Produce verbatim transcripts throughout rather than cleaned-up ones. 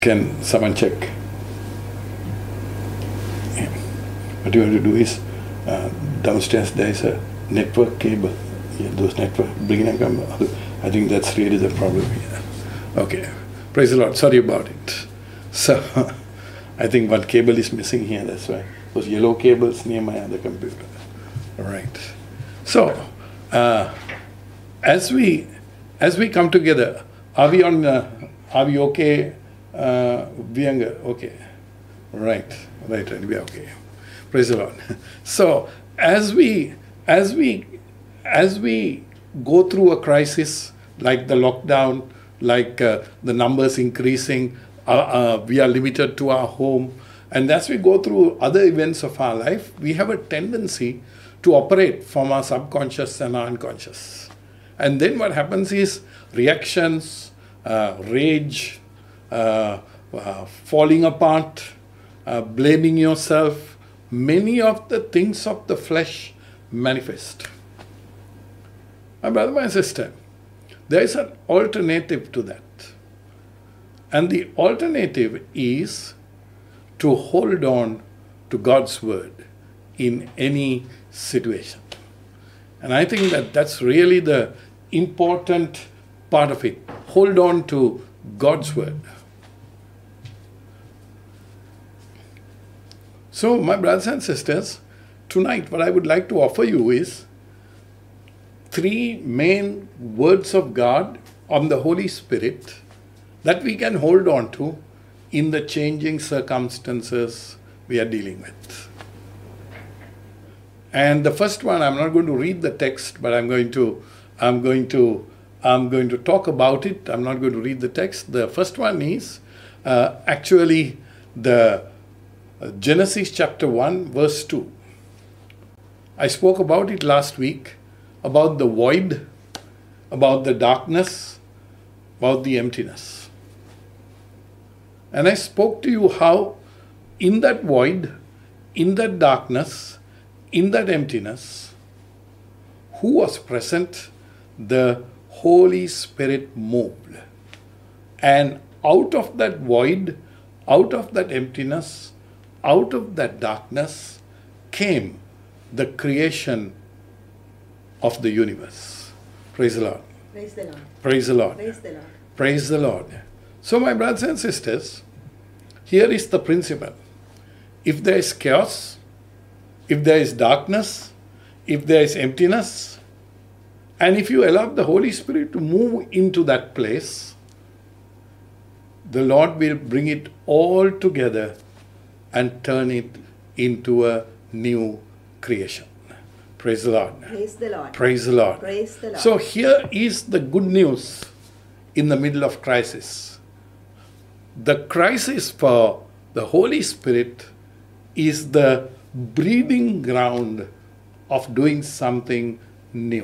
Can someone check? Yeah. What you have to do is, uh, downstairs there is a network cable. Yeah, those network, bring it come. I think that's really the problem here. Okay. Praise the Lord. Sorry about it. So, I think one cable is missing here, that's why. Those yellow cables near my other computer. All right. So, uh, as we as we come together, are we on? Uh, are we okay? Uh, Vyanga, okay. Right, right, right. We are okay. Praise the Lord. So, as we as we as we go through a crisis like the lockdown, like uh, the numbers increasing, uh, uh, we are limited to our home, and as we go through other events of our life, we have a tendency to operate from our subconscious and our unconscious. And then what happens is reactions, uh, rage, uh, uh, falling apart, uh, blaming yourself, many of the things of the flesh manifest. My brother, my sister, there is an alternative to that. And the alternative is to hold on to God's word in any situation. And I think that that's really the important part of it. Hold on to God's word. So, my brothers and sisters, tonight what I would like to offer you is three main words of God on the Holy Spirit that we can hold on to in the changing circumstances we are dealing with. And the first one, I'm not going to read the text, but I'm going to, I'm going to, I'm going to talk about it. I'm not going to read the text. The first one is uh, actually the uh, Genesis chapter one, verse two. I spoke about it last week, about the void, about the darkness, about the emptiness. And I spoke to you how in that void, in that darkness, in that emptiness, who was present? The Holy Spirit moved. And out of that void, out of that emptiness, out of that darkness came the creation of the universe. Praise the Lord. Praise the Lord. Praise the Lord. Praise the Lord. Praise the Lord. So, my brothers and sisters, here is the principle. If there is chaos, if there is darkness, if there is emptiness, and if you allow the Holy Spirit to move into that place, the Lord will bring it all together and turn it into a new creation. Praise the Lord. Praise the Lord. Praise the Lord. Praise the Lord. So here is the good news in the middle of crisis. The crisis for the Holy Spirit is the breeding ground of doing something new.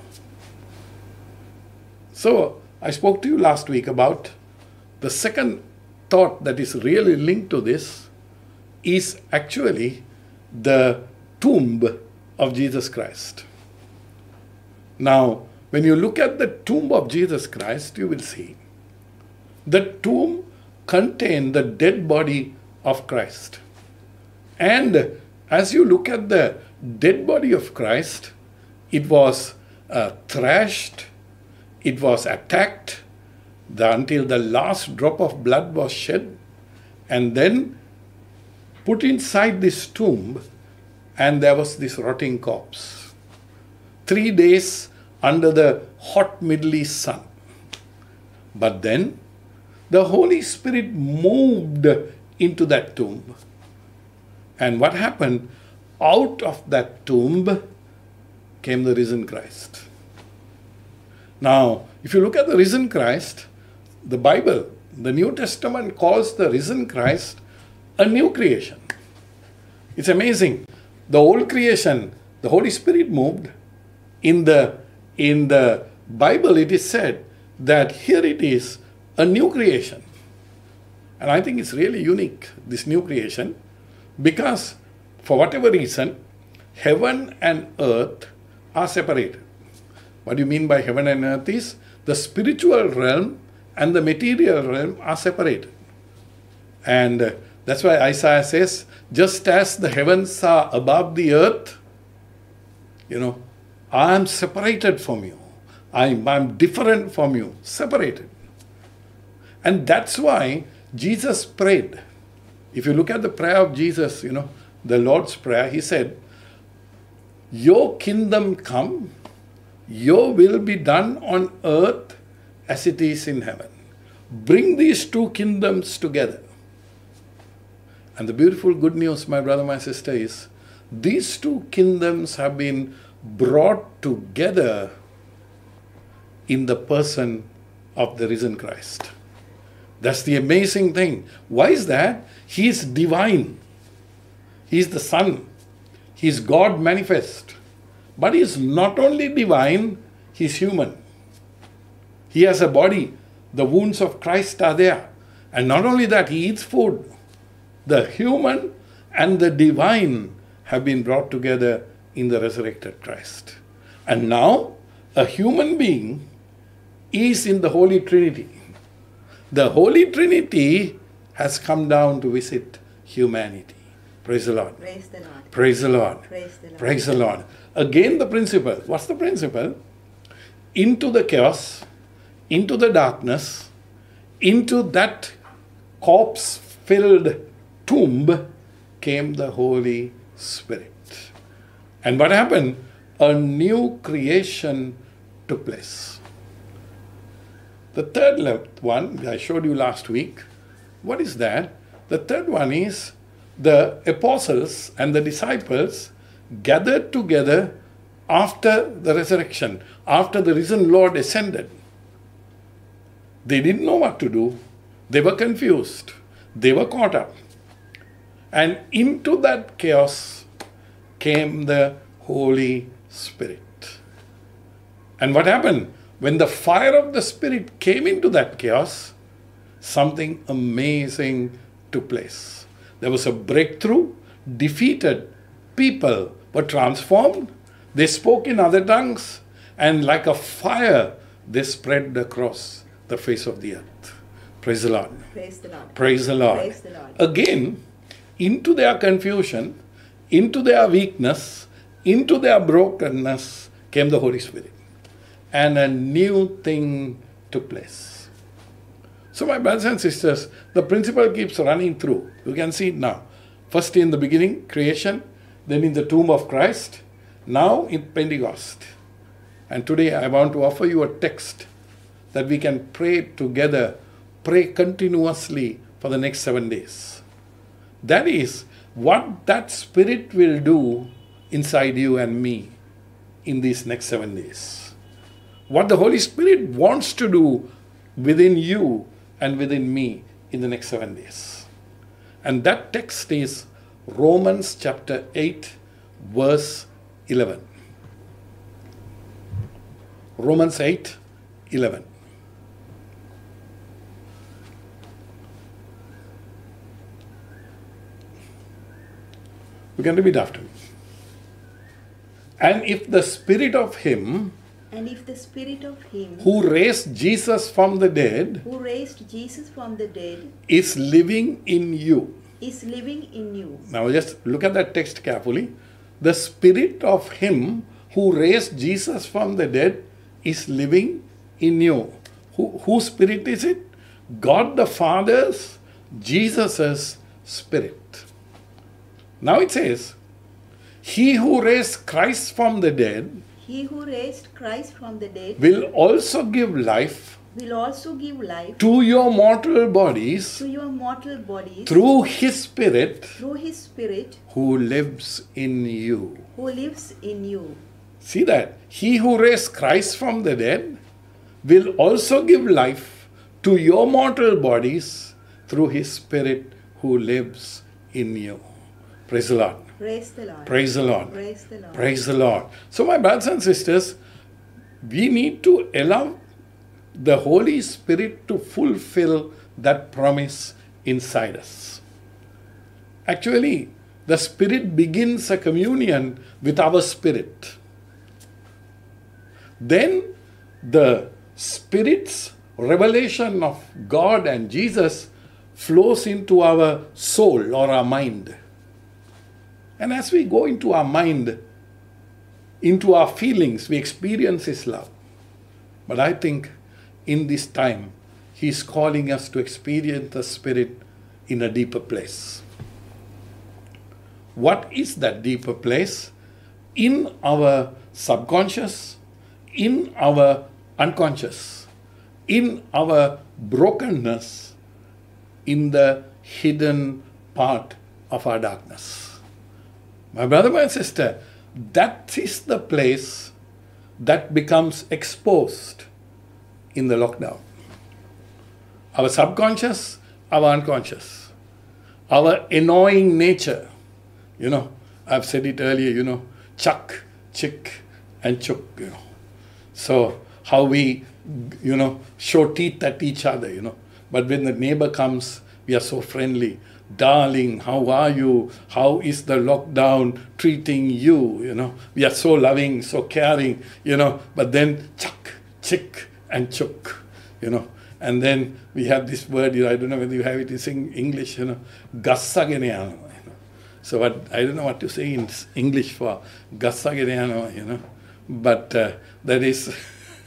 So I spoke to you last week about the second thought that is really linked to this is actually the tomb of Jesus Christ. Now, when you look at the tomb of Jesus Christ, you will see the tomb contained the dead body of Christ. And as you look at the dead body of Christ, it was uh, thrashed, it was attacked the, until the last drop of blood was shed, and then put inside this tomb, and there was this rotting corpse. Three days under the hot Middle East sun. But then the Holy Spirit moved into that tomb. And what happened? Out of that tomb came the risen Christ. Now, if you look at the risen Christ, the Bible, the New Testament calls the risen Christ a new creation. It's amazing. The old creation, the Holy Spirit moved. In the, in the Bible, it is said that here it is, a new creation. And I think it's really unique, this new creation, because for whatever reason, heaven and earth are separated. What do you mean by heaven and earth is the spiritual realm and the material realm are separated. And uh, that's why Isaiah says, just as the heavens are above the earth, you know, I am separated from you. I'm, I'm different from you, separated. And that's why Jesus prayed. If you look at the prayer of Jesus, you know, the Lord's Prayer, he said, your kingdom come, your will be done on earth as it is in heaven. Bring these two kingdoms together. And the beautiful good news, my brother, my sister, is these two kingdoms have been brought together in the person of the risen Christ. That's the amazing thing. Why is that? He is divine. He is the Son. He is God manifest. But he is not only divine, he is human. He has a body. The wounds of Christ are there. And not only that, he eats food. The human and the divine have been brought together in the resurrected Christ. And now, a human being is in the Holy Trinity. The Holy Trinity has come down to visit humanity. Praise the Lord. Praise the Lord. Praise the Lord. Praise the Lord. Praise the Lord. Again the principle. What's the principle? Into the chaos, into the darkness, into that corpse-filled tomb came the Holy Spirit. And what happened? A new creation took place. The third one, I showed you last week. What is that? The third one is the apostles and the disciples gathered together after the resurrection, after the risen Lord ascended. They didn't know what to do. They were confused. They were caught up. And into that chaos came the Holy Spirit. And what happened? When the fire of the Spirit came into that chaos, something amazing took place. There was a breakthrough. Defeated people were transformed. They spoke in other tongues. And like a fire, they spread across the face of the earth. Praise the Lord. Praise the Lord. Praise the Lord. Praise the Lord. Again, into their confusion, into their weakness, into their brokenness came the Holy Spirit. And a new thing took place. So my brothers and sisters, the principle keeps running through. You can see it now. First in the beginning, creation, then in the tomb of Christ, now in Pentecost. And today I want to offer you a text that we can pray together, pray continuously for the next seven days. That is what that Spirit will do inside you and me in these next seven days. What the Holy Spirit wants to do within you and within me in the next seven days. And that text is Romans chapter eight, verse eleven. Romans eight, eleven. You can repeat after me. And if the Spirit of Him And if the Spirit of Him who raised Jesus from the dead who raised Jesus from the dead is living in you. is living in you. Now just look at that text carefully. The Spirit of Him who raised Jesus from the dead is living in you. Who, whose Spirit is it? God the Father's, Jesus' Spirit. Now it says, He who raised Christ from the dead He who raised Christ from the dead will also give life will also give life to your mortal bodies to your mortal bodies through His Spirit through His Spirit who lives in you. who lives in you. See that? He who raised Christ from the dead will also give life to your mortal bodies through His Spirit who lives in you. Praise the Lord. Praise the Lord. Praise the Lord. Praise the Lord. Praise the Lord. So my brothers and sisters, we need to allow the Holy Spirit to fulfill that promise inside us. Actually, the Spirit begins a communion with our spirit. Then the Spirit's revelation of God and Jesus flows into our soul or our mind. And as we go into our mind, into our feelings, we experience His love. But I think in this time, He's calling us to experience the Spirit in a deeper place. What is that deeper place? In our subconscious, in our unconscious, in our brokenness, in the hidden part of our darkness. My brother, my sister, that is the place that becomes exposed in the lockdown. Our subconscious, our unconscious, our annoying nature. You know, I've said it earlier, you know, chuck, chick, and chook, you know. So how we, you know, show teeth at each other, you know. But when the neighbor comes, we are so friendly. Darling, how are you? How is the lockdown treating you? You know, we are so loving, so caring, you know. But then chuck, chick, and chook, you know. And then we have this word, you know, I don't know whether you have it in English, you know, gassageneano. So what, I don't know what to say in English for gassageneano, you know. But uh, that is,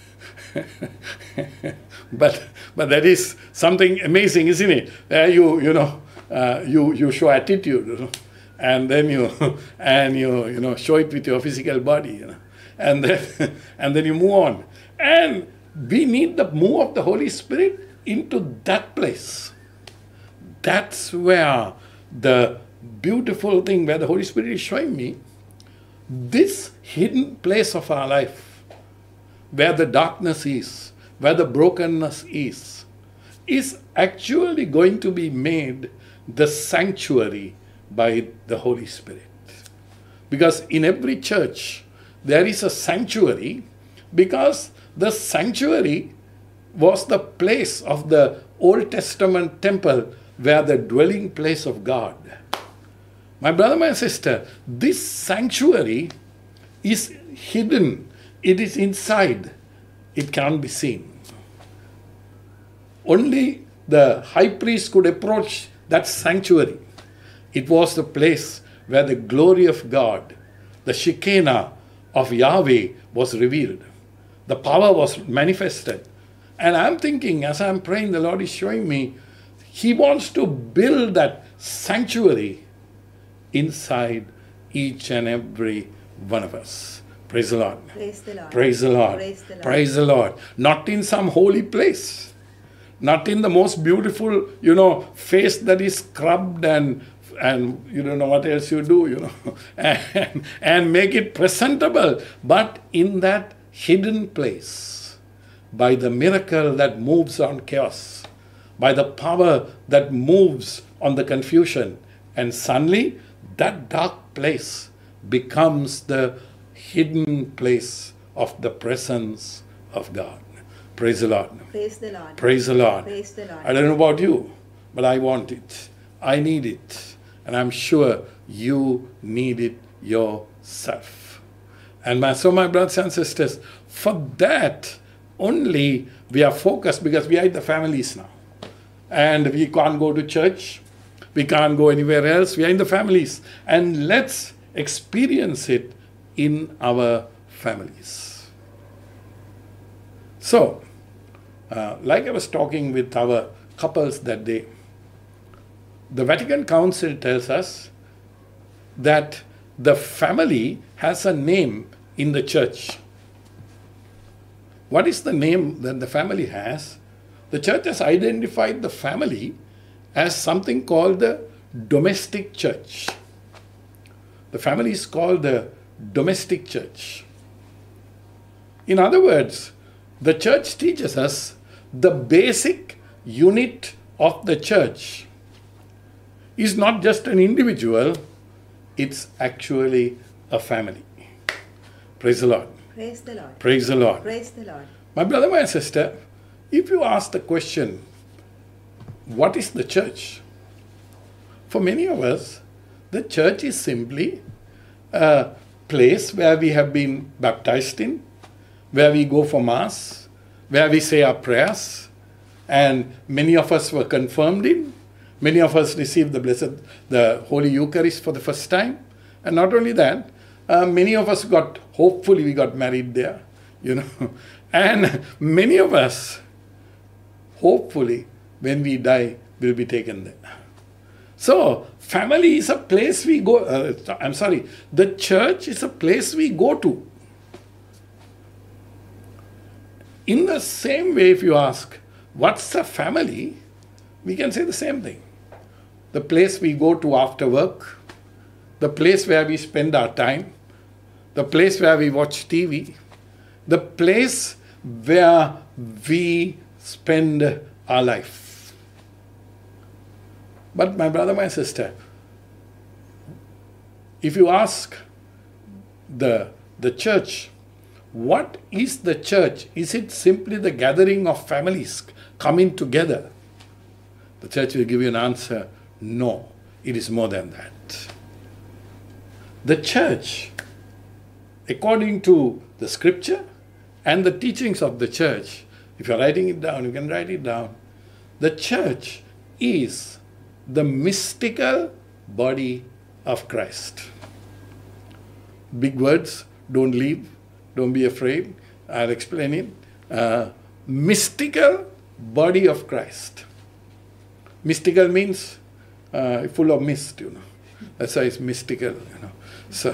but but that is something amazing, isn't it? Where you you know uh, you you show attitude, you know, and then you and you you know show it with your physical body, you know, and then and then you move on. And we need the move of the Holy Spirit into that place. That's where the beautiful thing, where the Holy Spirit is showing me, this hidden place of our life, where the darkness is, where the brokenness is, is actually going to be made the sanctuary by the Holy Spirit. Because in every church, there is a sanctuary, because the sanctuary was the place of the Old Testament temple, where the dwelling place of God. My brother, my sister, this sanctuary is hidden. It is inside. It can't be seen. Only the high priest could approach that sanctuary. It was the place where the glory of God, the Shekinah of Yahweh, was revealed. The power was manifested. And I'm thinking, as I'm praying, the Lord is showing me, He wants to build that sanctuary inside each and every one of us. Praise the Lord. Praise the Lord. Praise the Lord. Praise the Lord. Praise the Lord. Not in some holy place. Not in the most beautiful, you know, face that is scrubbed and and you don't know what else you do, you know, and, and make it presentable. But in that hidden place, by the miracle that moves on chaos, by the power that moves on the confusion, and suddenly that dark place becomes the hidden place of the presence of God. Praise the Lord. Praise the Lord. Praise the Lord. Praise the Lord. I don't know about you, but I want it. I need it. And I'm sure you need it yourself. And my, so my brothers and sisters, for that only we are focused, because we are in the families now. And we can't go to church. We can't go anywhere else. We are in the families. And let's experience it in our families. So, uh, like I was talking with our couples that day, the Vatican Council tells us that the family has a name in the church. What is the name that the family has? The church has identified the family as something called the domestic church. The family is called the domestic church. In other words, the church teaches us the basic unit of the church is not just an individual, it's actually a family. Praise the Lord. Praise the Lord. Praise the Lord. Praise the Lord. My brother, my sister, if you ask the question, what is the church? For many of us, the church is simply a place where we have been baptized in, where we go for Mass, where we say our prayers, and many of us were confirmed in, Many of us receive the blessed, the Holy Eucharist for the first time. And not only that, uh, many of us got, hopefully we got married there, you know. And many of us, hopefully, when we die, will be taken there. So, family is a place we go, uh, I'm sorry, the church is a place we go to. In the same way, if you ask, what's a family? We can say the same thing. The place we go to after work, the place where we spend our time, the place where we watch T V, the place where we spend our life. But my brother, my sister, if you ask the, the church, what is the church? Is it simply the gathering of families coming together? The church will give you an answer, no, it is more than that. The church, according to the scripture and the teachings of the church, if you're writing it down, you can write it down. The church is the mystical body of Christ. Big words, don't leave, don't be afraid. I'll explain it. Uh, mystical body of Christ. Mystical means uh, full of mist, you know. That's why it's mystical, you know. So,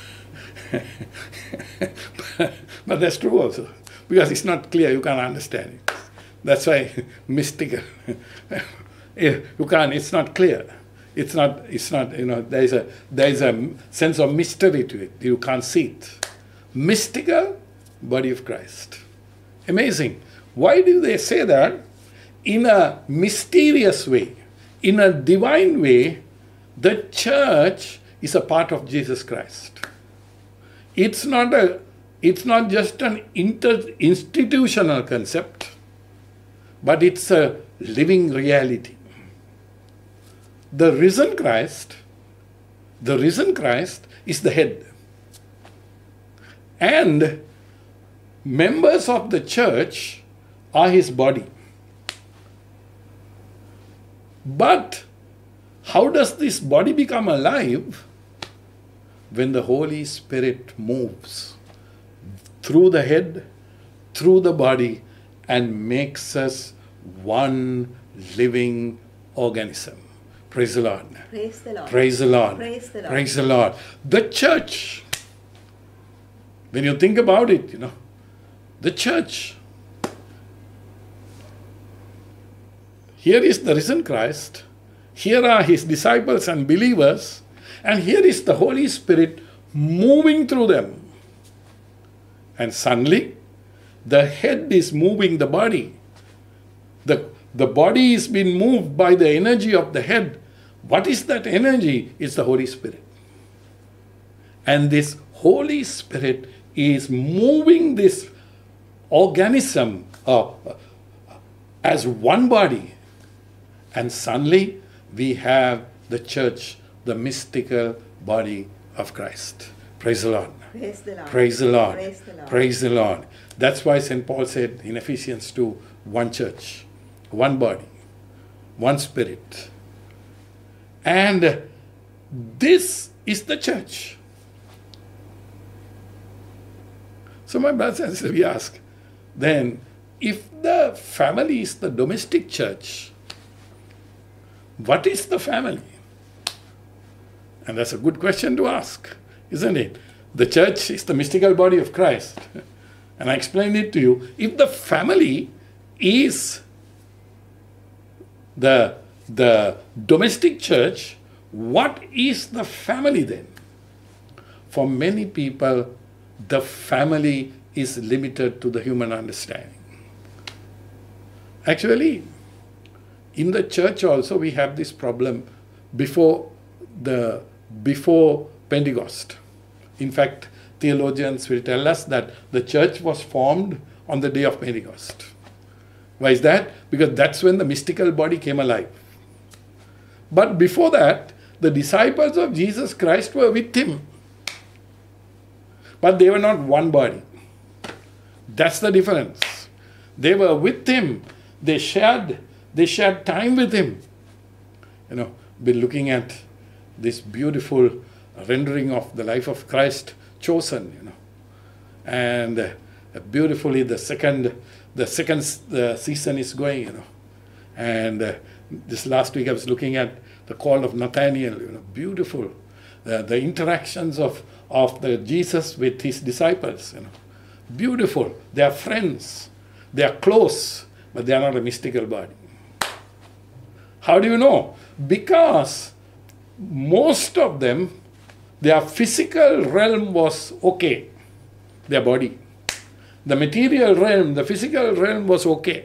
but, but that's true also, because it's not clear, you can't understand it. That's why mystical. You can't, it's not clear. It's not, it's not, you know, there is a, there is a sense of mystery to it. You can't see it. Mystical body of Christ. Amazing. Why do they say that? In a mysterious way, in a divine way, the church is a part of Jesus Christ. It's not a, it's not just an inter, institutional concept, but it's a living reality. The risen Christ, the risen Christ is the head. And members of the church are his body. But how does this body become alive? When the Holy Spirit moves through the head, through the body, and makes us one living organism. Praise the Lord. Praise the Lord. Praise the Lord. Praise the Lord. Praise the Lord. The church, when you think about it, you know, the church, here is the risen Christ, here are his disciples and believers, and here is the Holy Spirit moving through them. And suddenly, the head is moving the body. The, the body is being moved by the energy of the head. What is that energy? It's the Holy Spirit. And this Holy Spirit is moving this organism uh, as one body. And suddenly we have the church, the mystical body of Christ. Praise the Lord. Praise the Lord. Praise the Lord. Praise the Lord. Praise the Lord. That's why Saint Paul said in Ephesians two, one church, one body, one spirit. And this is the church. So my brothers and sisters, we ask, then if the family is the domestic church, what is the family? And that's a good question to ask, isn't it? The church is the mystical body of Christ. And I explained it to you. If the family is the, the domestic church, what is the family then? For many people, the family is limited to the human understanding. Actually, in the church also we have this problem before the before Pentecost. In fact, theologians will tell us that the church was formed on the day of Pentecost. Why is that? Because that's when the mystical body came alive. But before that, the disciples of Jesus Christ were with him. But they were not one body. That's the difference. They were with him. They shared, they shared time with him. you know, been looking at this beautiful rendering of the life of Christ chosen, you know, and uh, beautifully the second, the second the season is going, you know, and uh, this last week I was looking at the call of Nathaniel, you know, beautiful, uh, the interactions of of the Jesus with his disciples, you know, beautiful. They are friends, they are close, but they are not a mystical body. How do you know? Because most of them, their physical realm was okay, their body. The material realm, the physical realm was okay.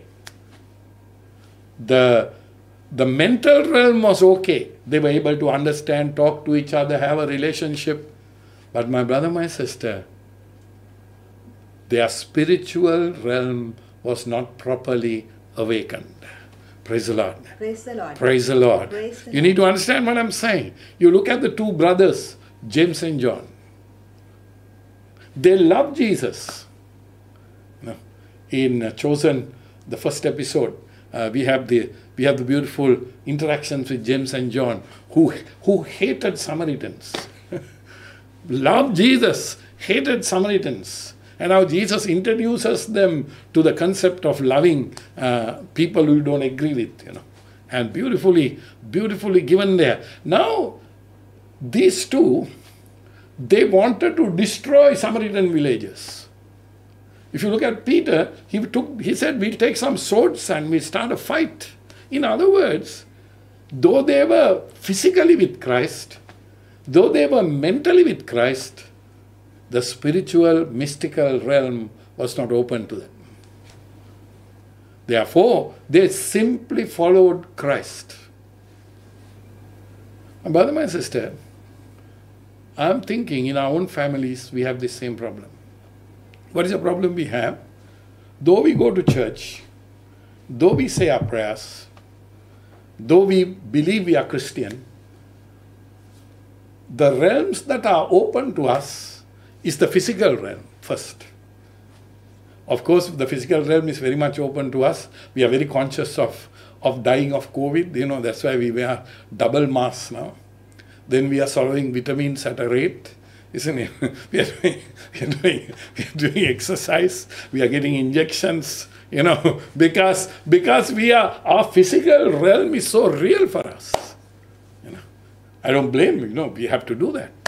The, the mental realm was okay. They were able to understand, talk to each other, have a relationship. But my brother, my sister, their spiritual realm was not properly awakened. Praise the Lord. Praise the Lord. Praise the Lord. Praise the You need to understand what I'm saying. You look at the two brothers, James and John. They love Jesus. You know, in uh, Chosen, the first episode, uh, we have the we have the beautiful interactions with James and John, who who hated Samaritans, loved Jesus, hated Samaritans. And now Jesus introduces them to the concept of loving uh, people who don't agree with, you know. And beautifully, beautifully given there. Now, these two, they wanted to destroy Samaritan villages. If you look at Peter, he took, he said, we'll take some swords and we'll start a fight. In other words, though they were physically with Christ, though they were mentally with Christ, the spiritual, mystical realm was not open to them. Therefore, they simply followed Christ. My brother, my sister, I'm thinking in our own families, we have the same problem. What is the problem we have? Though we go to church, though we say our prayers, though we believe we are Christian, the realms that are open to us is the physical realm first. Of course, the physical realm is very much open to us. We are very conscious of, of dying of COVID. You know, that's why we wear double masks now. Then we are swallowing vitamins at a rate, isn't it? we, are doing, we, are doing, we are doing exercise. We are getting injections, you know, because, because we are, our physical realm is so real for us. You know, I don't blame you, you know, we have to do that.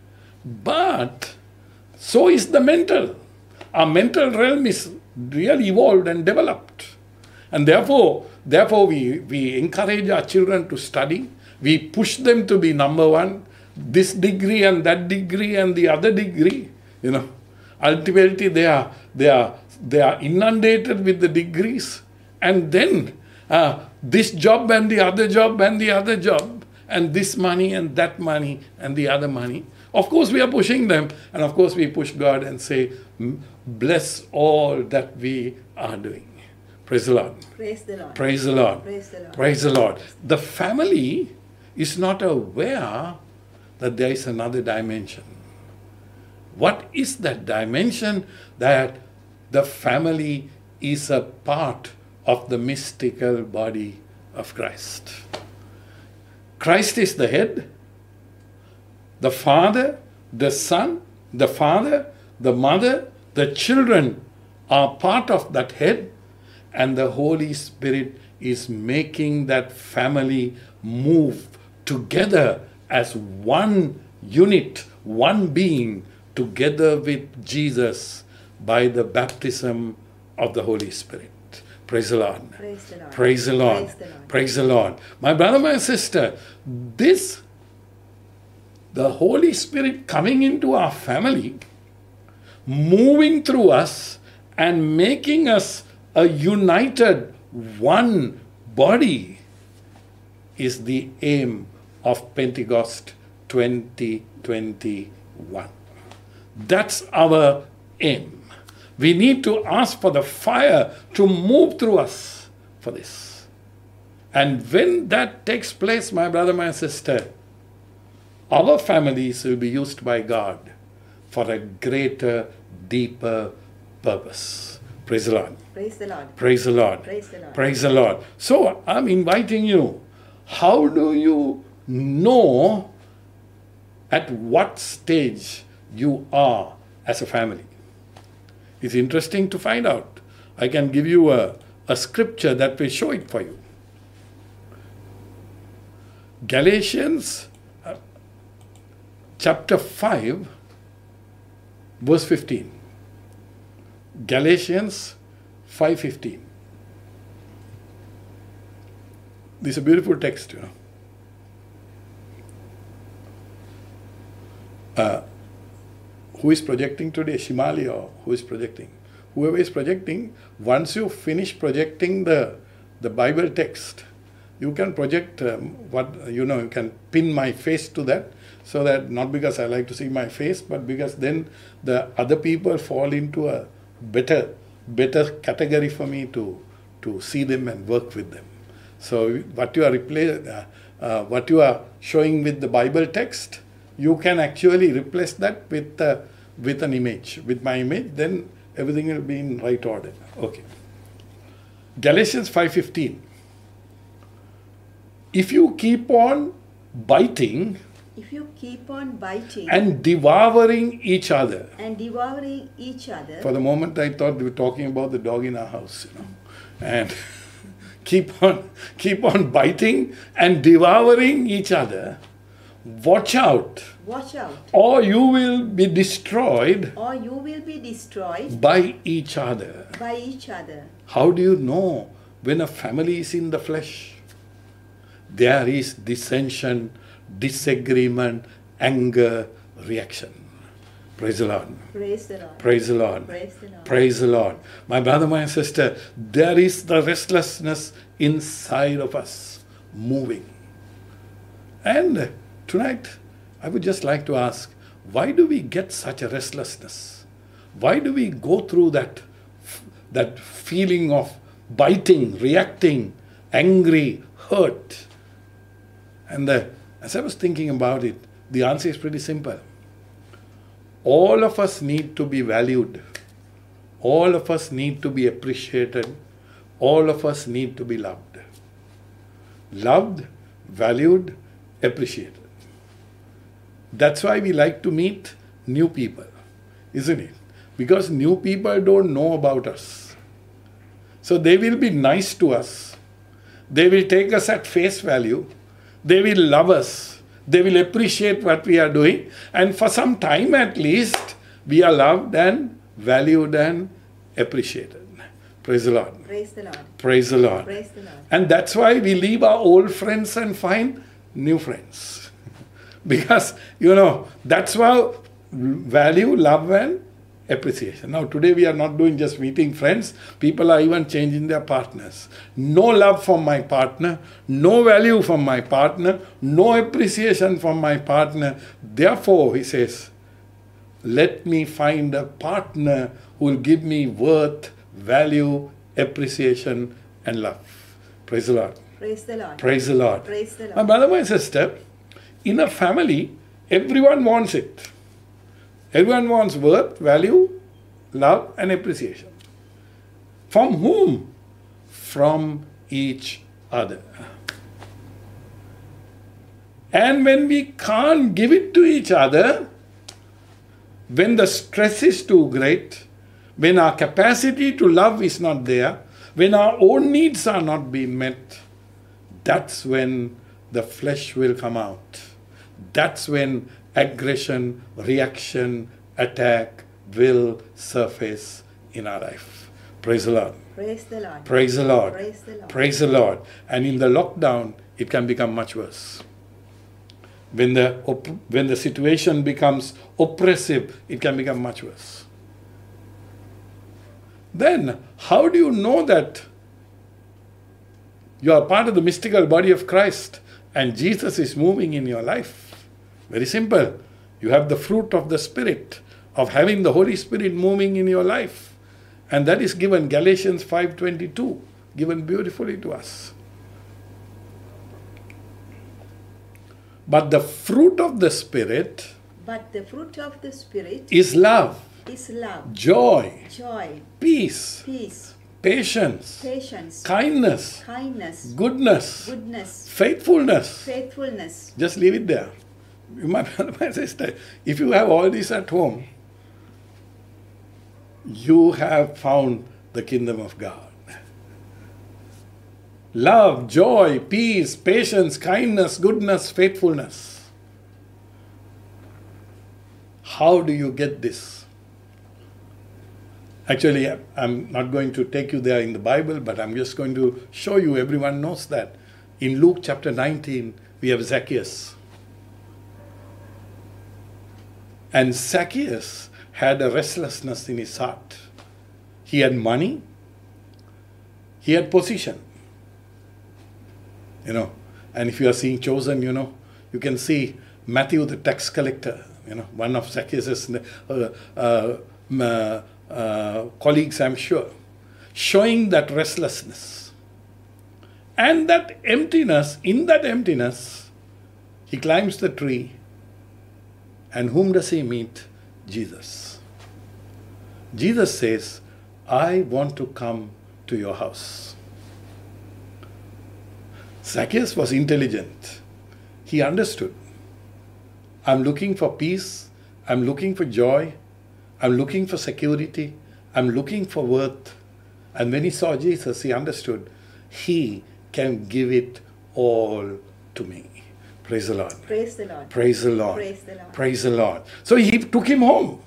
But so is the mental. Our mental realm is really evolved and developed. And therefore, therefore we, we encourage our children to study. We push them to be number one, this degree and that degree and the other degree. You know, ultimately they are, they are, they are inundated with the degrees. And then uh, this job and the other job and the other job. And this money and that money and the other money. Of course, we are pushing them. And of course, we push God and say, bless all that we are doing. Praise the Lord. Praise the Lord. Praise the Lord. Praise the Lord. Praise the Lord. The family is not aware that there is another dimension. What is that dimension? That the family is a part of the mystical body of Christ. Christ is the head. The Father, the Son, the Father, the Mother, the children are part of that head, and the Holy Spirit is making that family move together as one unit, one being, together with Jesus by the baptism of the Holy Spirit. Praise the Lord. Praise the Lord. Praise the Lord. Praise the Lord. Praise the Lord. My brother, my sister, this the Holy Spirit coming into our family, moving through us and making us a united one body is the aim of Pentecost twenty twenty-one. That's our aim. We need to ask for the fire to move through us for this. And when that takes place, my brother, my sister, our families will be used by God for a greater, deeper purpose. Praise the Lord. Praise the Lord. Praise the Lord. Praise the Lord. Praise the Lord. So I'm inviting you, how do you know at what stage you are as a family? It's interesting to find out. I can give you a, a scripture that will show it for you. Galatians uh, chapter five, verse fifteen. Galatians five fifteen. This is a beautiful text, you know. Uh, who is projecting today? Shimali, or who is projecting? Whoever is projecting, once you finish projecting the, the Bible text, you can project um, what, you know, you can pin my face to that, so that not because I like to see my face, but because then the other people fall into a better, better category for me to, to see them and work with them. So what you are replay, uh, uh, what you are showing with the Bible text, you can actually replace that with uh, with an image, with my image. Then everything will be in right order. Okay. Galatians five fifteen. If you keep on biting, if you keep on biting and devouring each other. and devouring each other, For the moment, I thought we were talking about the dog in our house, you know, and keep on, keep on biting and devouring each other. Watch out, watch out, or you will be destroyed or you will be destroyed by each other. by each other. How do you know when a family is in the flesh? There is dissension, disagreement, anger, reaction. Praise the Lord. Praise the Lord. Praise the Lord. Praise the Lord. Praise the Lord. My brother, my sister, there is the restlessness inside of us moving. And tonight, I would just like to ask, why do we get such a restlessness? Why do we go through that, that feeling of biting, reacting, angry, hurt? And the, as I was thinking about it, the answer is pretty simple. All of us need to be valued. All of us need to be appreciated. All of us need to be loved. Loved, valued, appreciated. That's why we like to meet new people, isn't it? Because new people don't know about us. So they will be nice to us. They will take us at face value. They will love us. They will appreciate what we are doing. And for some time at least, we are loved and valued and appreciated. Praise the Lord. Praise the Lord. Praise the Lord. Praise the Lord. And that's why we leave our old friends and find new friends. Because, you know, that's why value, love and appreciation. Now today we are not doing just meeting friends. People are even changing their partners. No love from my partner, no value from my partner, no appreciation from my partner. Therefore, he says, let me find a partner who will give me worth, value, appreciation and love. Praise the Lord. Praise the Lord. Praise the Lord. Praise the Lord. My brother, my sister, in a family, everyone wants it. Everyone wants worth, value, love and appreciation. From whom? From each other. And when we can't give it to each other, when the stress is too great, when our capacity to love is not there, when our own needs are not being met, that's when the flesh will come out. That's when aggression, reaction, attack will surface in our life. Praise the Lord. Praise the Lord. Praise the Lord. Praise the Lord. Praise the Lord. And in the lockdown, it can become much worse. When the, op- when the situation becomes oppressive, it can become much worse. Then, how do you know that you are part of the mystical body of Christ and Jesus is moving in your life? Very simple. You have the fruit of the Spirit, of having the Holy Spirit moving in your life. And that is given, Galatians five twenty-two, given beautifully to us. But the fruit of the Spirit But the fruit of the Spirit is love, is love, joy, joy, peace, peace, patience, patience, kindness, kindness, goodness, goodness, faithfulness. faithfulness. Just leave it there. My brother, my sister, if you have all this at home, you have found the kingdom of God. Love, joy, peace, patience, kindness, goodness, faithfulness. How do you get this? Actually, I'm not going to take you there in the Bible, but I'm just going to show you. Everyone knows that. In Luke chapter nineteen, we have Zacchaeus. And Zacchaeus had a restlessness in his heart. He had money. He had position. You know, and if you are seeing Chosen, you know, you can see Matthew the tax collector, you know, one of Zacchaeus' uh, uh, uh, uh, colleagues, I'm sure, showing that restlessness. And that emptiness, in that emptiness, he climbs the tree. And whom does he meet? Jesus. Jesus says, I want to come to your house. Zacchaeus was intelligent. He understood. I'm looking for peace. I'm looking for joy. I'm looking for security. I'm looking for worth. And when he saw Jesus, he understood. He can give it all to me. Praise the Lord. Praise the Lord. Praise the Lord. Praise the Lord. Praise the Lord. So he took him home.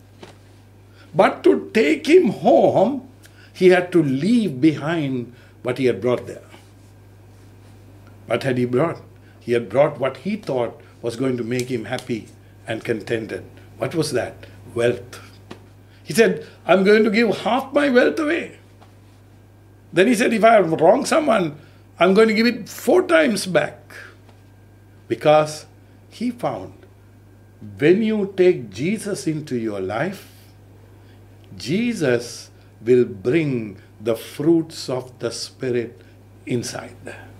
But to take him home, he had to leave behind what he had brought there. What had he brought? He had brought what he thought was going to make him happy and contented. What was that? Wealth. He said, I'm going to give half my wealth away. Then he said, if I have wronged someone, I'm going to give it four times back. Because he found, when you take Jesus into your life, Jesus will bring the fruits of the Spirit inside.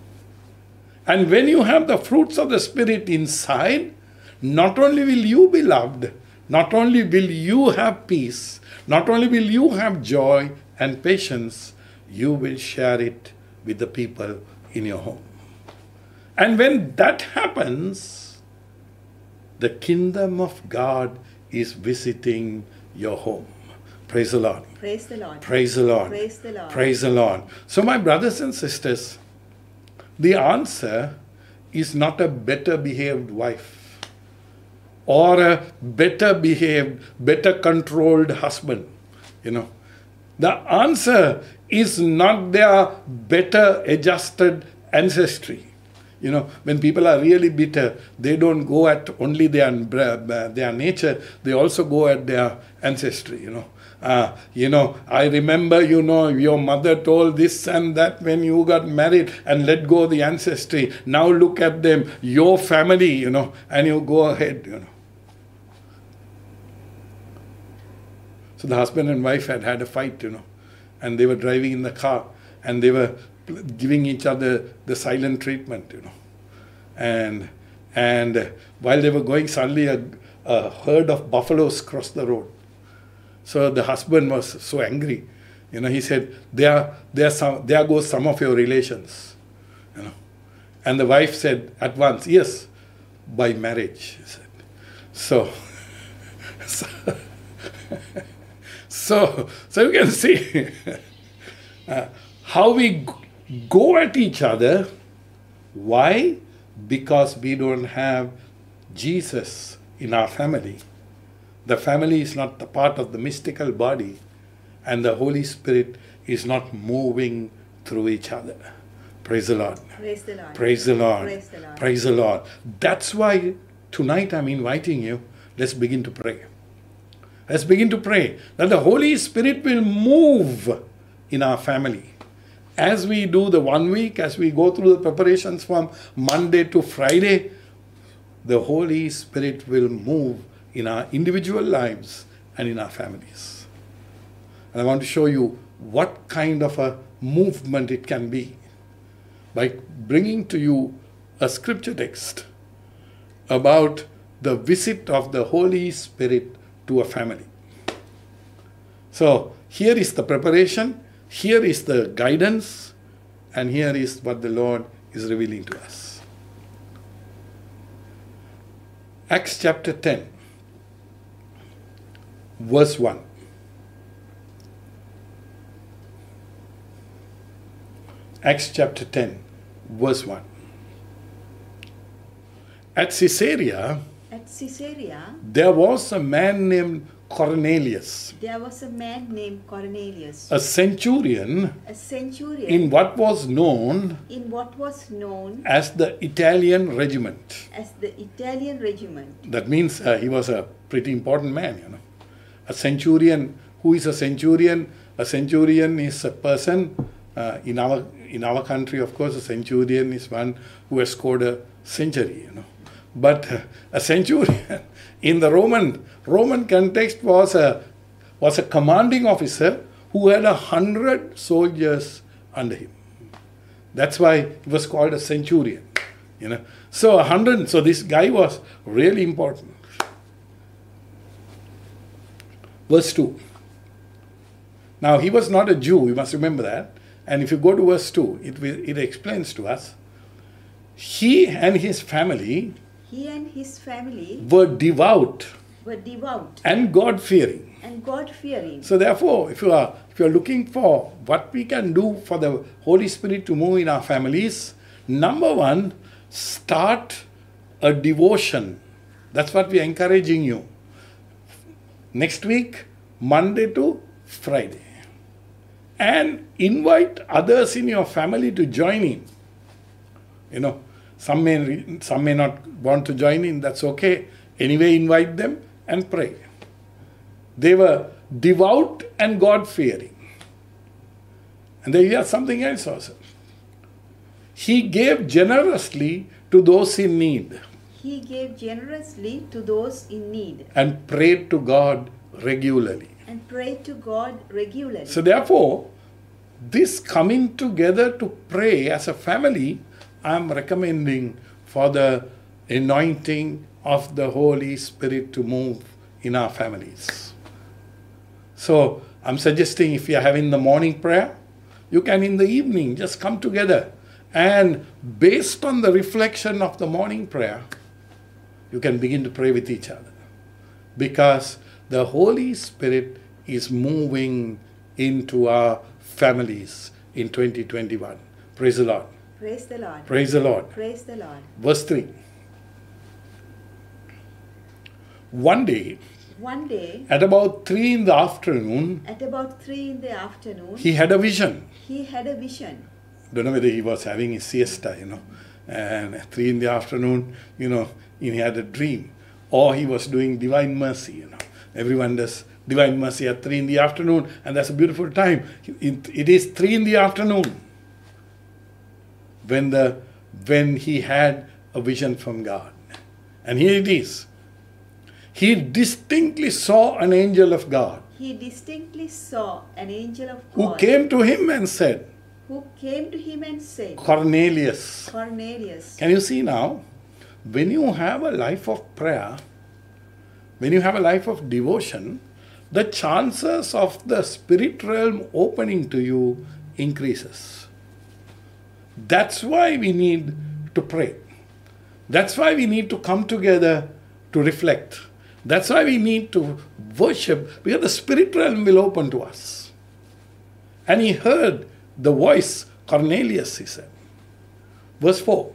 And when you have the fruits of the Spirit inside, not only will you be loved, not only will you have peace, not only will you have joy and patience, you will share it with the people in your home. And when that happens, the kingdom of God is visiting your home. Praise the Lord. Praise the Lord. Praise the Lord. Praise the Lord. Praise the Lord. So my brothers and sisters, the answer is not a better behaved wife or a better behaved, better controlled husband. You know, the answer is not their better adjusted ancestry. You know, when people are really bitter, they don't go at only their, their nature, they also go at their ancestry, you know. Uh, you know, I remember, you know, your mother told this and that when you got married and let go of the ancestry. Now look at them, your family, you know, and you go ahead, you know. So the husband and wife had had a fight, you know, and they were driving in the car and they were giving each other the silent treatment, you know. And, and while they were going, suddenly a, a herd of buffaloes crossed the road. So the husband was so angry. You know, he said, there, there, some, there goes some of your relations. You know. And the wife said at once, yes, by marriage. He said. So, so, so, so you can see uh, how we go at each other. Why? Because we don't have Jesus in our family. The family is not the part of the mystical body, and the Holy Spirit is not moving through each other. Praise the Lord. Praise the Lord. Praise the Lord. Praise the Lord. Praise the Lord. That's why tonight I'm inviting you, let's begin to pray. Let's begin to pray that the Holy Spirit will move in our family. As we do the one week, as we go through the preparations from Monday to Friday, the Holy Spirit will move in our individual lives and in our families. And I want to show you what kind of a movement it can be by bringing to you a scripture text about the visit of the Holy Spirit to a family. So here is the preparation. here is the guidance, and here is what the Lord is revealing to us. Acts chapter ten, verse one. Acts chapter ten, verse one. At Caesarea, At Caesarea, there was a man named Cornelius, there was a man named Cornelius, a centurion a centurion in what was known in what was known as the Italian regiment. as the Italian regiment. That means uh, he was a pretty important man, you know. A centurion. Who is a centurion? A centurion is a person uh, in our in our country. Of course, a centurion is one who has scored a century, you know. But uh, a centurion in the Roman Roman context was a was a commanding officer who had a hundred soldiers under him. That's why he was called a centurion, you know. So a hundred. So this guy was really important. Verse two. Now he was not a Jew. You must remember that. And if you go to verse two, it will, it explains to us. He and his family He and his family were devout were devout and God-fearing. and God-fearing. So therefore, if you are if you are looking for what we can do for the Holy Spirit to move in our families, number one, start a devotion. That's what we are encouraging you. Next week, Monday to Friday. And invite others in your family to join in. You know, some may, some may not want to join in, that's okay. Anyway, invite them and pray. They were devout and God-fearing. And then here's something else also. He gave generously to those in need. He gave generously to those in need And prayed to God regularly. and prayed to God regularly. So therefore, this coming together to pray as a family, I'm recommending for the anointing of the Holy Spirit to move in our families. So I'm suggesting if you're having the morning prayer, you can in the evening just come together, and based on the reflection of the morning prayer, you can begin to pray with each other. Because the Holy Spirit is moving into our families in twenty twenty-one. Praise the Lord. Praise the Lord. Praise the Lord. Praise the Lord. Verse three. One day, One day, at about three in the afternoon, at about three in the afternoon, he had a vision. he had a vision. Don't know whether he was having his siesta, you know, and at three in the afternoon, you know, he had a dream. Or he was doing Divine Mercy, you know. Everyone does Divine Mercy at three in the afternoon, and that's a beautiful time. It, it is three in the afternoon when, the, when he had a vision from God. And here it is. He distinctly saw an angel of God He distinctly saw an angel of who God came to him and said, who came to him and said, Cornelius. Cornelius. Can you see now? When you have a life of prayer, when you have a life of devotion, the chances of the spirit realm opening to you increases. That's why we need to pray. That's why we need to come together to reflect. That's why we need to worship, because the spirit realm will open to us. And he heard the voice, Cornelius, he said. Verse four.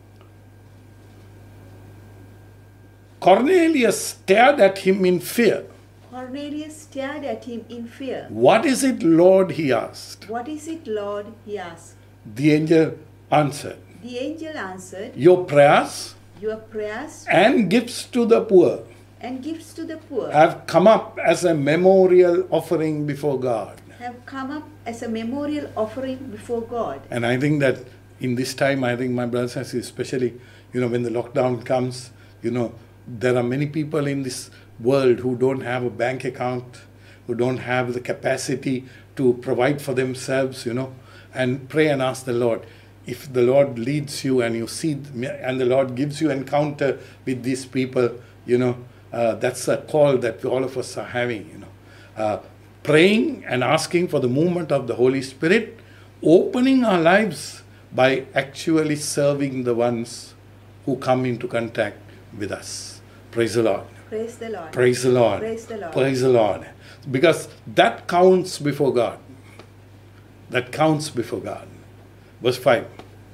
Cornelius stared at him in fear. Cornelius stared at him in fear. What is it, Lord? He asked. What is it, Lord? He asked. The angel answered, The angel answered, Your prayers Your prayers and gifts to the poor and gifts to the poor have come up as a memorial offering before God. have come up as a memorial offering before God. And I think that in this time, I think my brothers and sisters, especially, you know, when the lockdown comes, you know, there are many people in this world who don't have a bank account, who don't have the capacity to provide for themselves, you know, and pray and ask the Lord. If the Lord leads you and you see, and the Lord gives you encounter with these people, you know, uh, that's a call that all of us are having, you know. Uh, praying and asking for the movement of the Holy Spirit, opening our lives by actually serving the ones who come into contact with us. Praise the Lord. Praise the Lord. Praise the Lord. Praise the Lord. Praise the Lord. Because that counts before God. That counts before God. Verse five.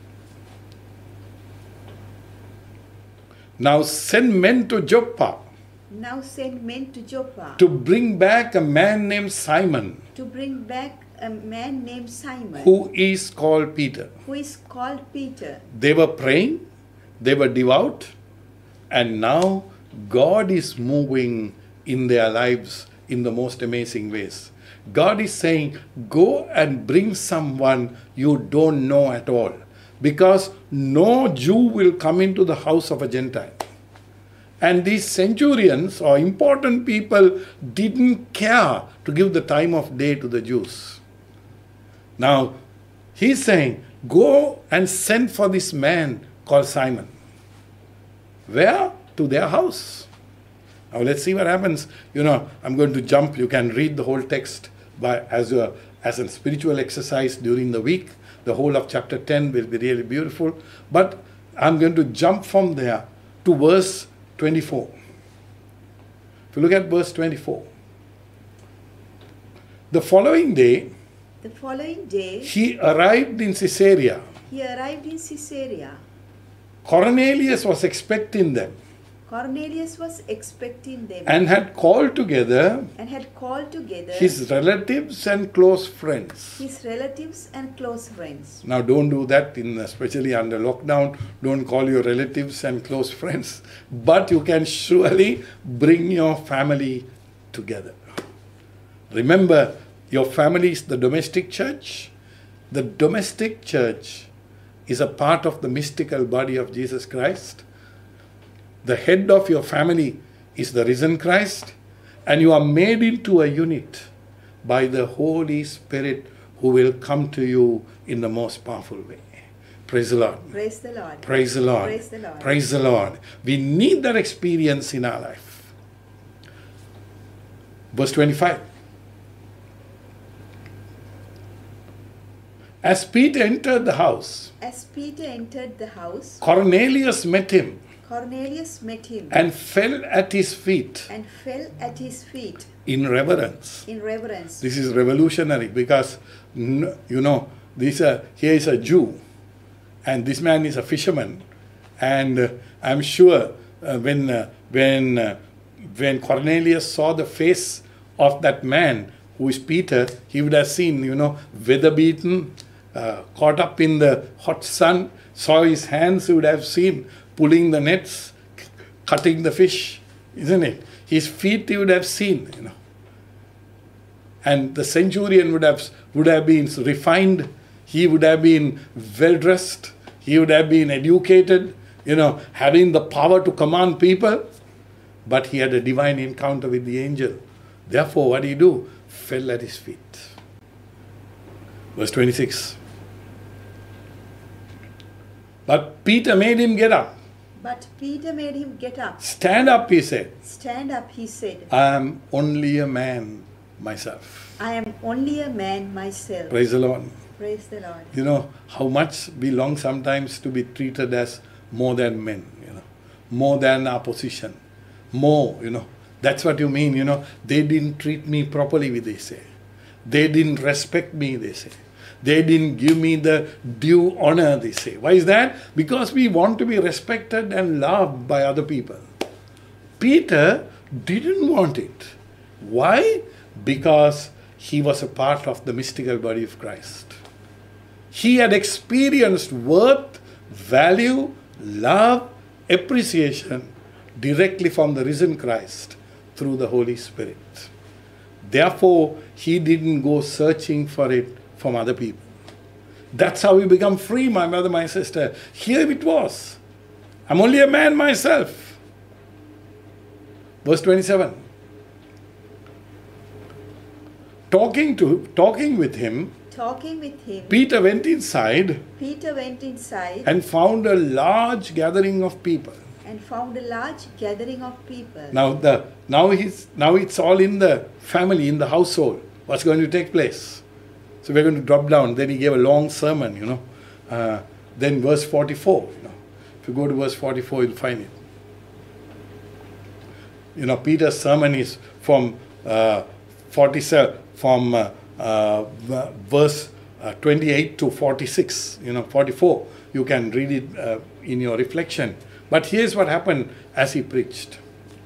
Now send men to Joppa Now send men to Joppa to bring back a man named Simon, to bring back a man named Simon, who is called Peter. who is called Peter. They were praying, they were devout, and now God is moving in their lives in the most amazing ways. God is saying, go and bring someone you don't know at all, because no Jew will come into the house of a Gentile. And these centurions or important people didn't care to give the time of day to the Jews. Now, he's saying, go and send for this man called Simon. Where? To their house. Now, let's see what happens. You know, I'm going to jump. You can read the whole text by, as, a, as a spiritual exercise during the week. The whole of chapter ten will be really beautiful. But I'm going to jump from there to verse twenty-four. If you look at verse twenty-four. The following day, The following day, he arrived in Caesarea. he arrived in Caesarea. Cornelius was expecting them Cornelius was expecting them and had called together and had called together his relatives and close friends. his relatives and close friends. Now, don't do that, in especially under lockdown. Don't call your relatives and close friends. But you can surely bring your family together. Remember, your family is the domestic church. The domestic church is a part of the mystical body of Jesus Christ. The head of your family is the risen Christ, and you are made into a unit by the Holy Spirit, who will come to you in the most powerful way. Praise the Lord. Praise the Lord. Praise the Lord. Praise the Lord. Praise the Lord. We need that experience in our life. Verse twenty-five. As Peter entered the house, As Peter entered the house, Cornelius met him Cornelius met him and fell at his feet and fell at his feet in reverence. in reverence. This is revolutionary because, n- you know, this uh, here is a Jew and this man is a fisherman. And uh, I'm sure uh, when, uh, when, uh, when Cornelius saw the face of that man who is Peter, he would have seen, you know, weather-beaten, uh, caught up in the hot sun, saw his hands, he would have seen pulling the nets, c- cutting the fish, isn't it? His feet he would have seen, you know. And the centurion would have, would have been refined, he would have been well-dressed, he would have been educated, you know, having the power to command people. But he had a divine encounter with the angel. Therefore, what did he do? Fell at his feet. Verse twenty-six. But Peter made him get up. But Peter made him get up. Stand up, he said. Stand up, he said. I am only a man myself. I am only a man myself. Praise the Lord. Praise the Lord. You know how much we long sometimes to be treated as more than men, you know, more than our position, more, you know. That's what you mean, you know. They didn't treat me properly, they say. They didn't respect me, they say. They didn't give me the due honor, they say. Why is that? Because we want to be respected and loved by other people. Peter didn't want it. Why? Because he was a part of the mystical body of Christ. He had experienced worth, value, love, appreciation directly from the risen Christ through the Holy Spirit. Therefore, he didn't go searching for it from other people. That's how we become free, my mother, my sister. Here it was. I'm only a man myself. Verse twenty-seven. Talking to, talking with him, Talking with him, Peter went inside Peter went inside and found a large gathering of people. and found a large gathering of people. Now the now he's now it's all in the family, in the household. what's going to take place. So we're going to drop down. Then he gave a long sermon, you know. Uh, then verse forty-four, you know. If you go to verse forty-four, you'll find it. You know, Peter's sermon is from uh, forty-seven, from uh, uh, verse uh, twenty-eight to forty-six, you know, forty-four. You can read it uh, in your reflection. But here's what happened as he preached.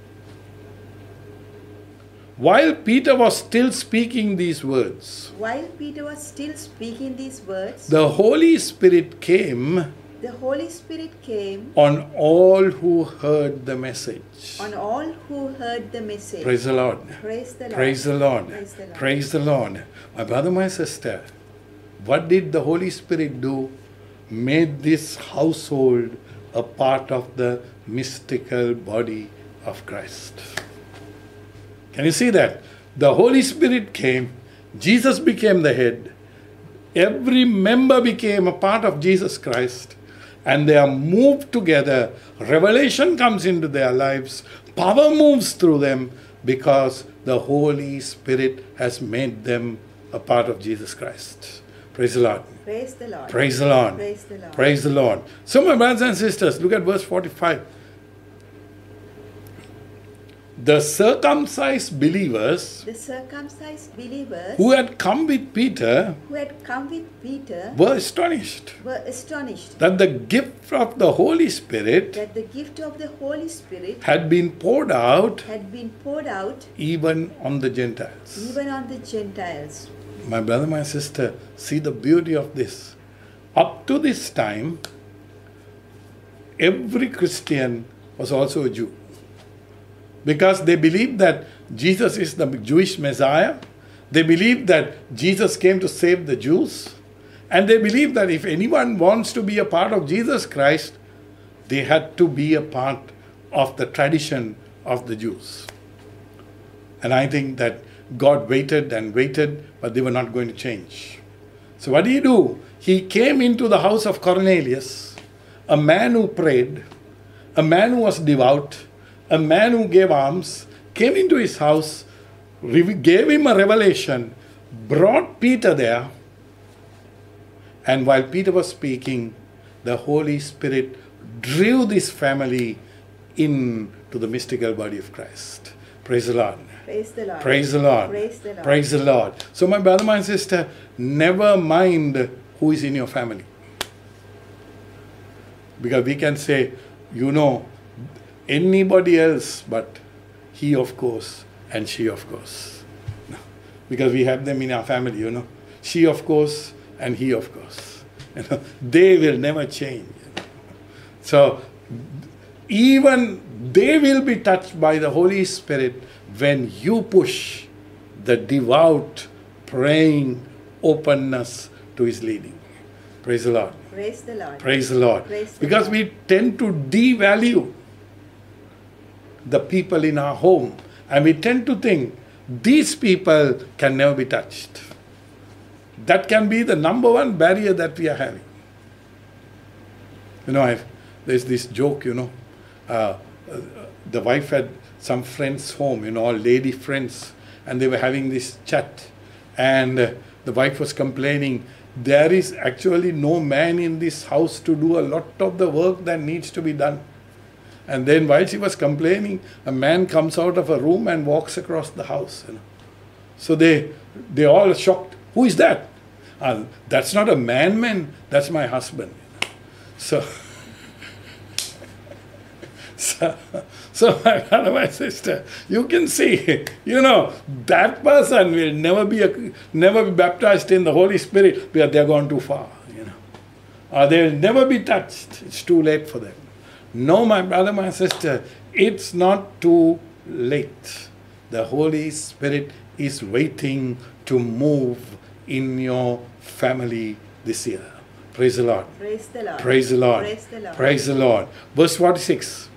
While Peter was still speaking these words, While Peter was still speaking these words, the Holy Spirit came the Holy Spirit came on all who heard the message. on all who heard the message. Praise the Lord. Praise the Lord. Praise the Lord. Praise the Lord. Praise the Lord. My brother, my sister, what did the Holy Spirit do? Made this household a part of the mystical body of Christ. Can you see that? The Holy Spirit came, Jesus became the head, every member became a part of Jesus Christ, and they are moved together. Revelation comes into their lives, power moves through them because the Holy Spirit has made them a part of Jesus Christ. Praise the Lord. Praise the Lord. Praise the Lord. Praise the Lord. Praise the Lord. So my brothers and sisters, look at verse forty-five. The circumcised believers The circumcised believers who had come with Peter who had come with Peter were astonished were astonished that the gift of the Holy Spirit that the gift of the Holy Spirit had been poured out had been poured out even on the Gentiles. even on the Gentiles. My brother, my sister, see the beauty of this. Up to this time, every Christian was also a Jew. Because they believed that Jesus is the Jewish Messiah. They believed that Jesus came to save the Jews. And they believed that if anyone wants to be a part of Jesus Christ, they had to be a part of the tradition of the Jews. And I think that God waited and waited, but they were not going to change. So what did he do? He came into the house of Cornelius, a man who prayed, a man who was devout, a man who gave alms, came into his house, gave him a revelation, brought Peter there, and while Peter was speaking, the Holy Spirit drew this family into the mystical body of Christ. Praise the Lord. Praise the Lord. Praise the Lord. Praise the Lord. Praise the Lord. So my brother, my sister, never mind who is in your family. Because we can say, you know, anybody else but he of course and she of course. No. Because we have them in our family, you know. She of course and he of course. You know, they will never change. You know. So even they will be touched by the Holy Spirit when you push the devout, praying openness to his leading. Praise the Lord. Praise the Lord. Praise the Lord. Praise the Because Lord. we tend to devalue the people in our home. And we tend to think these people can never be touched. That can be the number one barrier that we are having. You know, I've, there's this joke, you know. Uh, uh, the wife had some friends home, you know, all lady friends. And they were having this chat. And uh, the wife was complaining, there is actually no man in this house to do a lot of the work that needs to be done. And then while she was complaining, a man comes out of a room and walks across the house. You know. So they they all shocked. Who is that? Uh, that's not a man, man. That's my husband. You know. So, so, so my brother, my sister, you can see, you know, that person will never be a, never be baptized in the Holy Spirit because they're gone too far. You know, or they'll never be touched. It's too late for them. No, my brother, my sister, it's not too late. The Holy Spirit is waiting to move in your family this year. Praise the Lord. Praise the Lord. Praise the Lord. Praise the Lord. Praise the Lord. Verse forty-six.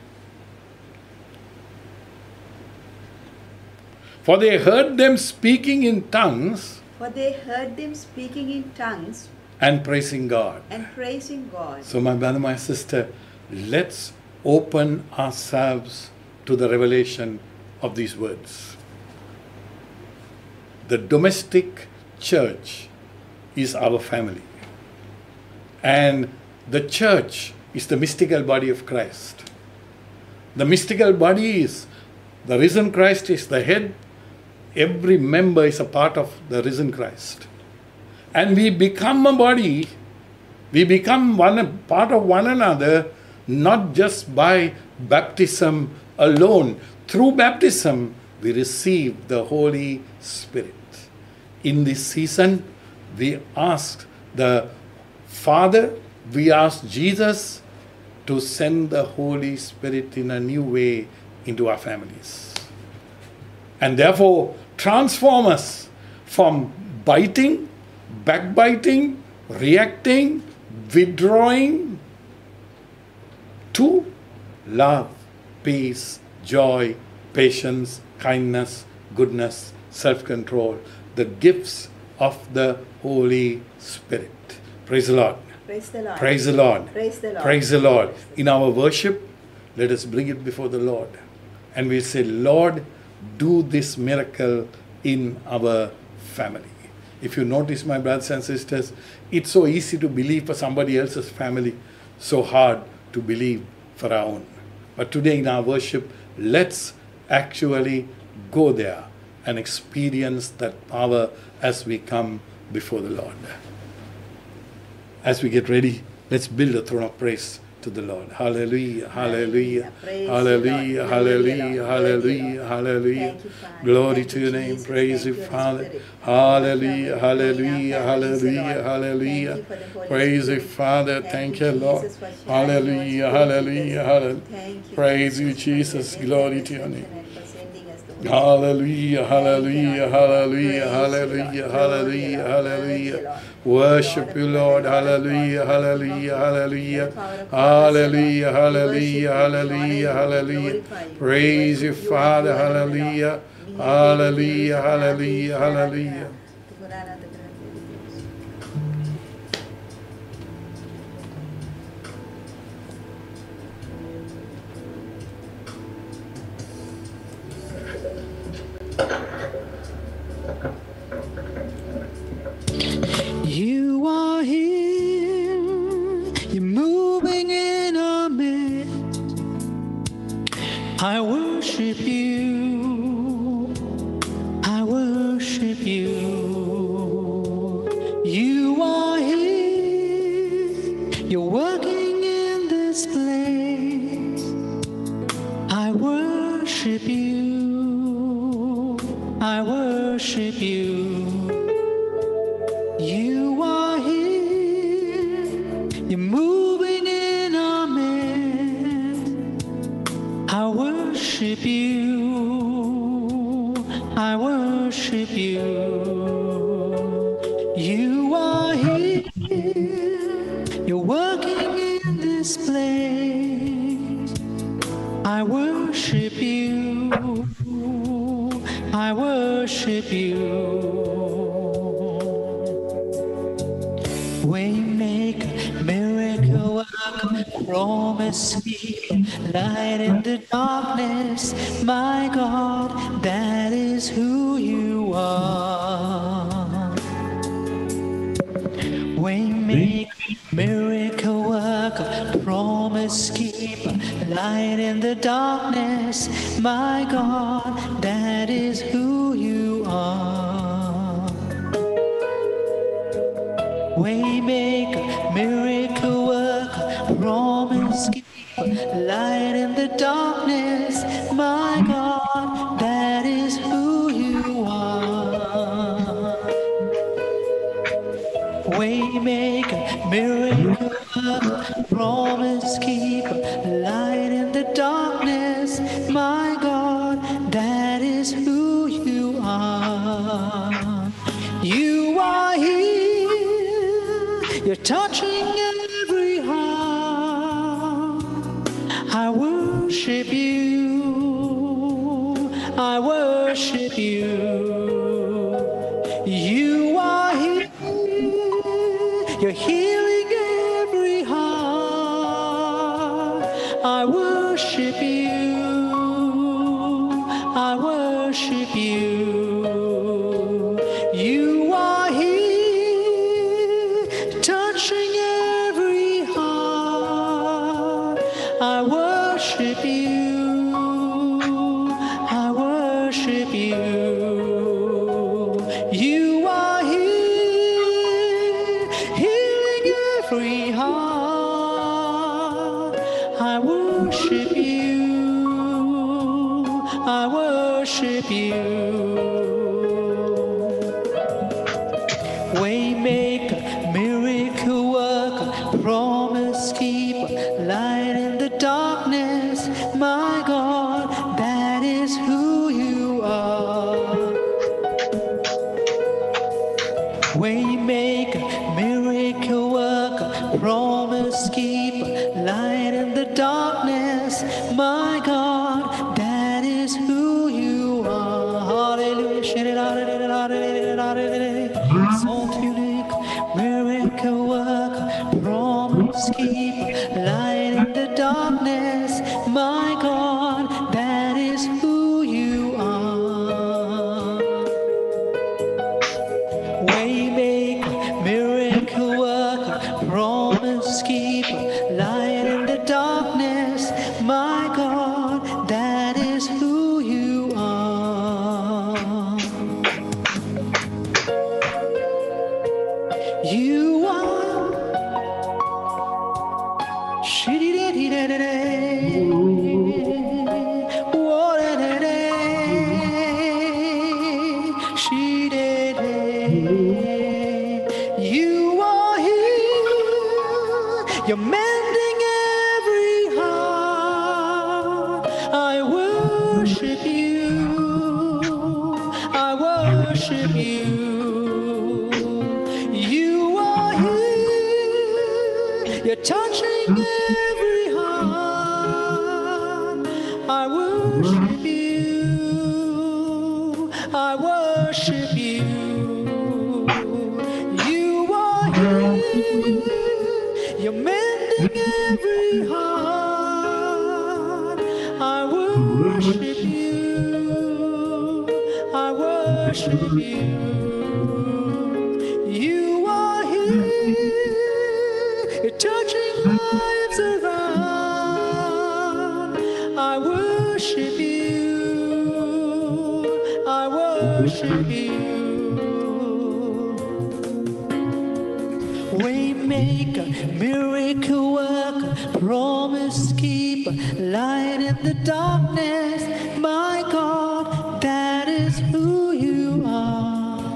For they heard them speaking in tongues For they heard them speaking in tongues and praising God. and praising God. So my brother, my sister, let's open ourselves to the revelation of these words. the domestic church is our family. And the church is the mystical body of Christ. The mystical body is, the risen Christ is the head. Every member is a part of the risen Christ. And we become a body, we become one part of one another, not just by baptism alone. Through baptism, we receive the Holy Spirit. In this season, we ask the Father, we ask Jesus to send the Holy Spirit in a new way into our families. And therefore, transform us from biting, backbiting, reacting, withdrawing, to love, peace, joy, patience, kindness, goodness, self-control, the gifts of the Holy Spirit. Praise the Lord. Praise the Lord. Praise the Lord. Praise the Lord. Praise the Lord. In our worship, let us bring it before the Lord. And we say, Lord, do this miracle in our family. If you notice, my brothers and sisters, it's so easy to believe for somebody else's family, so hard to believe for our own. But today in our worship, let's actually go there and experience that power as we come before the Lord. As we get ready, let's build a throne of praise to the Lord. Hallelujah, hallelujah, hallelujah, hallelujah, hallelujah, hallelujah. Glory to your name. Praise you, Father. Hallelujah, hallelujah, hallelujah, hallelujah. Praise you, Father. Thank you, Lord. Hallelujah, hallelujah, hallelujah. Praise you, Jesus. Glory to your name. Hallelujah, hallelujah, hallelujah, hallelujah, hallelujah, hallelujah. Worship you, Lord. Hallelujah, hallelujah, hallelujah. Hallelujah, hallelujah, hallelujah, hallelujah. Praise you, Father. Hallelujah. Hallelujah, hallelujah, hallelujah. You are here, you're moving in our midst. I worship you, I worship you. You are here, you're working in this place. I worship you, I worship you. You are here, you're moving in our midst. I worship you, I worship you. You are here, you're working in this place. I worship you, I worship you. Waymaker, miracle worker, promise keeper, light in the darkness. My God, that is who you are. Waymaker, miracle worker, promise keeper, light in the darkness. My God, that is who you are. Waymaker, miracle worker, promise keeper, light in the darkness. My God, that is who you are. Waymaker, miracle worker, promise keeper, light in the darkness. My God, that is who you are. You are here, you're touching every heart. I worship you, I worship you. You are here, you're healing every heart. I worship you, I worship you. I worship you. Waymaker, miracle worker, promise keeper, light in the darkness, my God, that is who you are. Waymaker, miracle worker, promise keeper, light in the darkness, my God, that is who you are. Hallelujah. Salt unique, miracle worker, promise keeper, light in the darkness, my God, that is who you are. Waymaker, miracle worker, promise keeper, light in the darkness, my God, that is who you are. You are. You are here. You're mending every heart. I worship you. I worship you. You are here. You're touching every heart. I worship you. I worship you. You are here. You're mending every heart. I worship you. I worship you. You are here. You're touching lives around. I worship you. I worship you. Waymaker, miracle worker, promise keeper, light in the darkness, my God, that is who you are.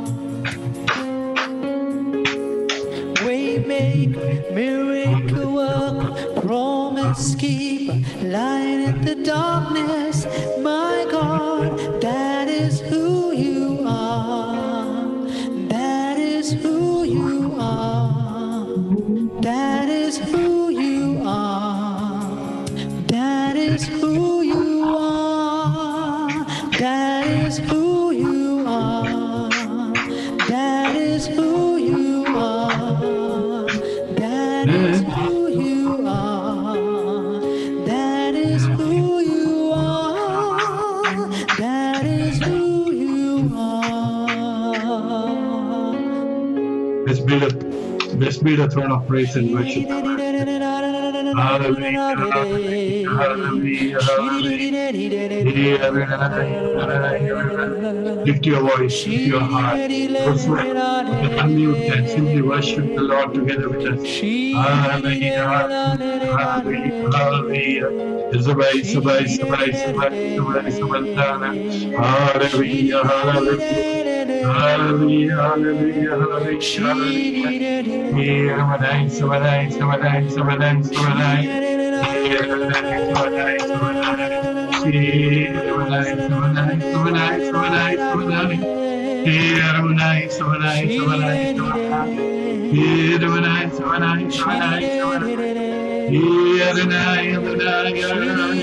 Waymaker, miracle worker, promise keeper, light in the darkness, my God, that is who you are. That is who you are. That is who you are. That is who you are. That is who you are. That is who you are. That is who you are. That is who you are. That is who you are. Blessed be the, blessed be the throne of praise and worship. Hallelujah, hallelujah, hallelujah, hallelujah. Lift your voice, lift your heart. Those who unmute and simply worship the Lord together with us. Hallelujah, hallelujah, hallelujah. Sabai, sabai, sabai, sabai, sabai, sabai, hallelujah, hallelujah. Hallelujah, hallelujah, hallelujah, hallelujah. Samadai, samadai, samadai, samadai, samadai. Samadai, samadai, samadai, samadai, samadai, samadai. Samadai, samadai, samadai, samadai. Samadai, samadai, samadai, samadai. Adonai, Adonai, Adonai,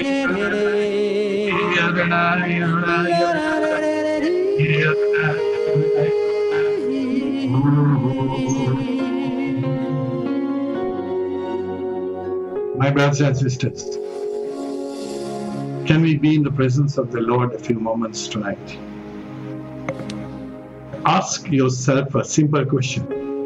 Adonai, Adonai, Adonai. My brothers and sisters, can we be in the presence of the Lord a few moments tonight? Ask yourself a simple question.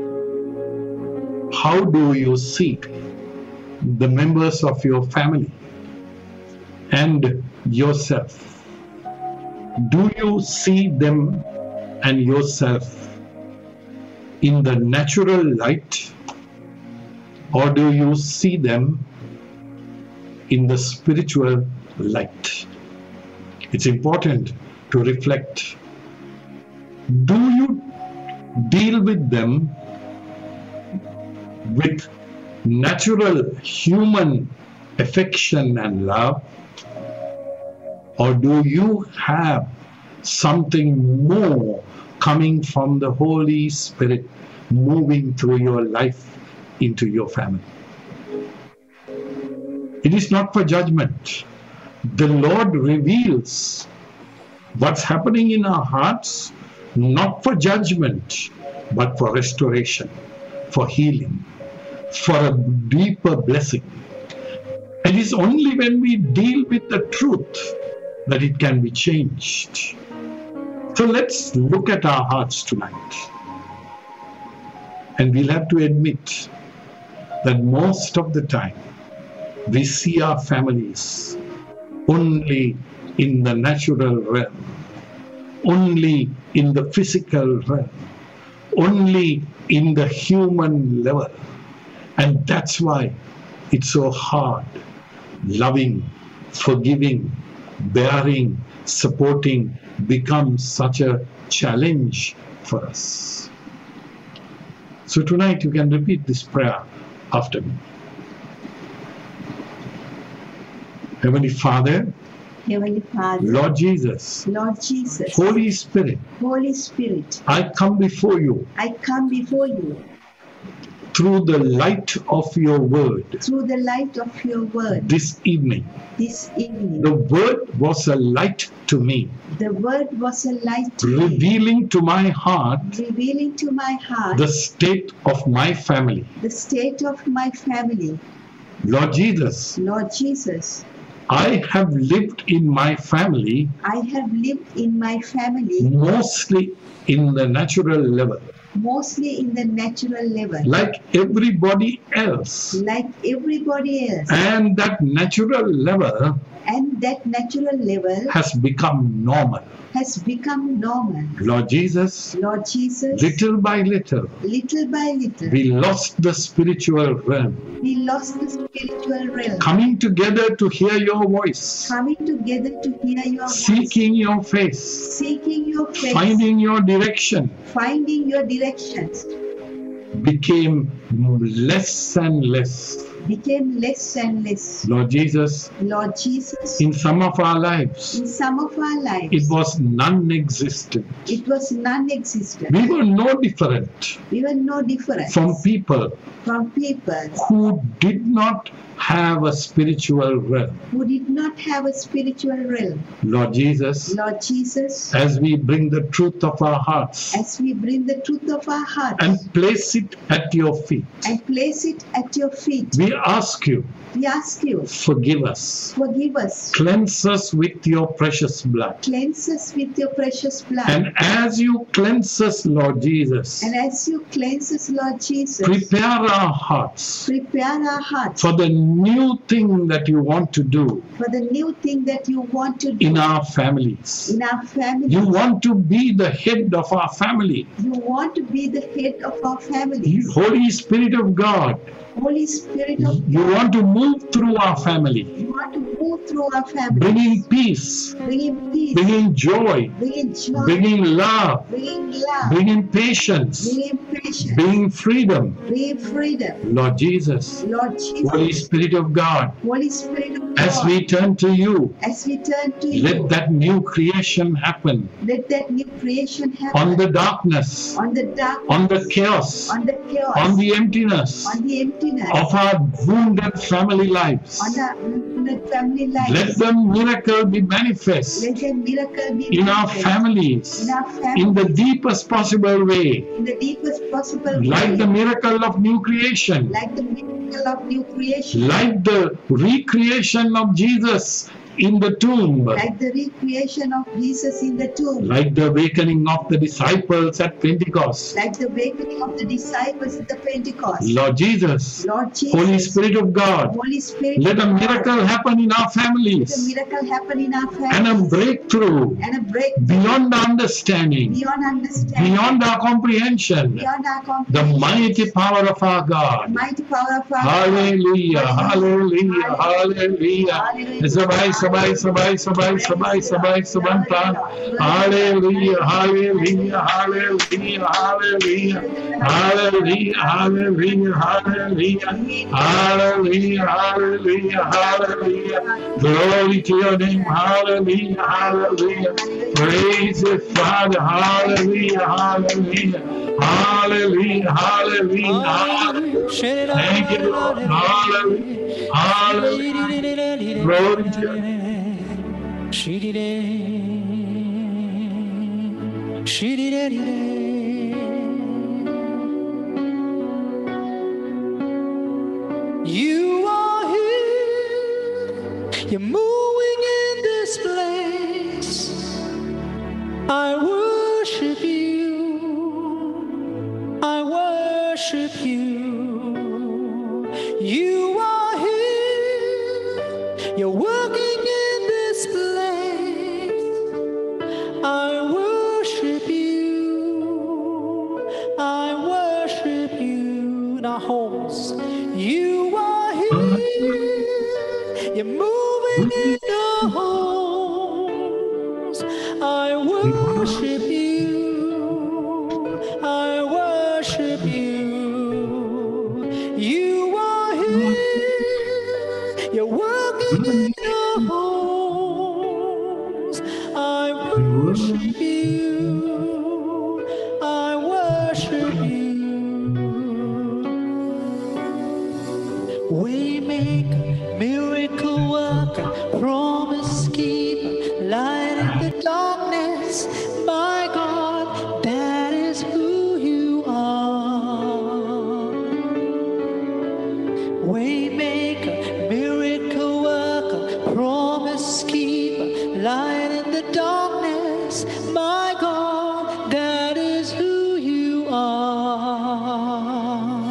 How do you see the members of your family and yourself? Do you see them and yourself in the natural light, or do you see them in the spiritual light? it's important to reflect. Do you deal with them with natural human affection and love, or do you have something more coming from the Holy Spirit moving through your life into your family? It is not for judgment. The Lord reveals what's happening in our hearts, not for judgment, but for restoration, for healing, for a deeper blessing. It is only when we deal with the truth that it can be changed. So let's look at our hearts tonight. And we'll have to admit that most of the time we see our families only in the natural realm, only in the physical realm, only in the human level. And that's why it's so hard. Loving, forgiving, bearing, supporting becomes such a challenge for us. So tonight you can repeat this prayer after me. Heavenly Father, Heavenly Father, Lord Jesus, Lord Jesus, Holy Spirit, Holy Spirit, I come before you I come before you through the light of your word through the light of your word this evening. this evening. The word was a light to me, The word was a light to me, revealing to my heart revealing to my heart the state of my family. the state of my family. Lord Jesus, Lord Jesus, I have lived in my family I have lived in my family mostly in the natural level, mostly in the natural level, like everybody else. like everybody else. And that natural level And that natural level has become normal. has become normal. Lord Jesus, Lord Jesus, little by little, little by little, we lost the spiritual realm, we lost the spiritual realm. coming together to hear your voice, Coming together to hear your voice, seeking your face, seeking your face, finding your direction, finding your directions, became less and less. became less and less. Lord Jesus, Lord Jesus, in some of our lives, in some of our lives, it was non-existent. it was non-existent. We were no different We were no different from people from people who did not have a spiritual realm. who did not have a spiritual realm. Lord Jesus, Lord Jesus, as we bring the truth of our hearts as we bring the truth of our hearts and place it at your feet, and place it at your feet, we ask you, we ask you, forgive us, forgive us, cleanse us with your precious blood. cleanse us with your precious blood. And as you cleanse us, Lord Jesus, And as you cleanse us, Lord Jesus, prepare our hearts prepare our hearts for the new thing that you want to do for the new thing that you want to do in our families. in our family. You want to be the head of our family. You want to be the head of our families. Holy Spirit of God, Holy Spirit of you God, want to move through our family, you want to move through our family, bringing peace, bringing peace, bringing joy, bringing joy, bringing love, bringing love, bringing patience, bringing patience, bringing freedom. bringing freedom. Lord Jesus, Lord Jesus, Holy Spirit of God, Holy Spirit of as God, we turn to you, as we turn to let you, that new creation happen let that new creation happen on the darkness, on the darkness, on the chaos, on the chaos, on the emptiness on the emptiness, of our wounded family lives. on our on the family lives. Let the miracle be manifest Let the miracle be in our manifest families, in our family, in the deepest possible way, in the deepest possible like way, the miracle of new creation, like the miracle of new creation, like the recreation of Jesus in the tomb, like the recreation of Jesus in the tomb, like the awakening of the disciples at Pentecost. like the awakening of the disciples at the Pentecost. Lord Jesus, Lord Jesus, Holy Spirit of God, Holy Spirit, let a of God, miracle happen in our let a families miracle happen in our and a families, breakthrough and a break beyond understanding, beyond understanding, beyond our comprehension, beyond our the comprehension, mighty power of our God. mighty power of our God. Hallelujah, hallelujah, hallelujah. Hallelujah. As the voice Sabai, Sabai, Sabai, Sabai, Sabai, Sabanta. Hallelujah, hallelujah, hallelujah, hallelujah, hallelujah, hallelujah, hallelujah, hallelujah, hallelujah, hallelujah. Glory to your name, hallelujah, hallelujah. Praise it, Father, hallelujah, hallelujah, hallelujah, hallelujah, hallelujah. Thank you, Lord, hallelujah, hallelujah. Glory to your name. You are here, you're moving in this place. I worship you, I worship you. You are here, you're working in this place. I worship you, I worship you. In our homes, you are here, you're moving in our homes. I worship you, I worship you. You are here, you're working in our homes. I worship you, I worship you. Waymaker, miracle worker, promise keeper, light in the darkness. My God, that is who you are. Waymaker, miracle worker, promise keeper, light in the darkness. My God, that is who you are.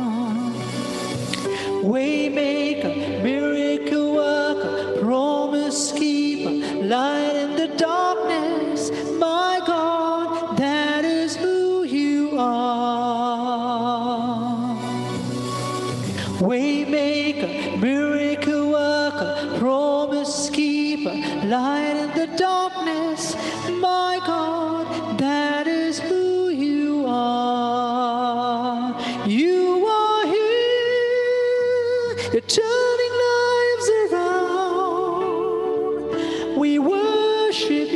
Waymaker, miracle worker, promise keeper, light in the darkness. My God, that is who you are. Waymaker, miracle worker, promise keeper, light in the darkness. My God, that is who you are. You are here, you're turning lives around. We worship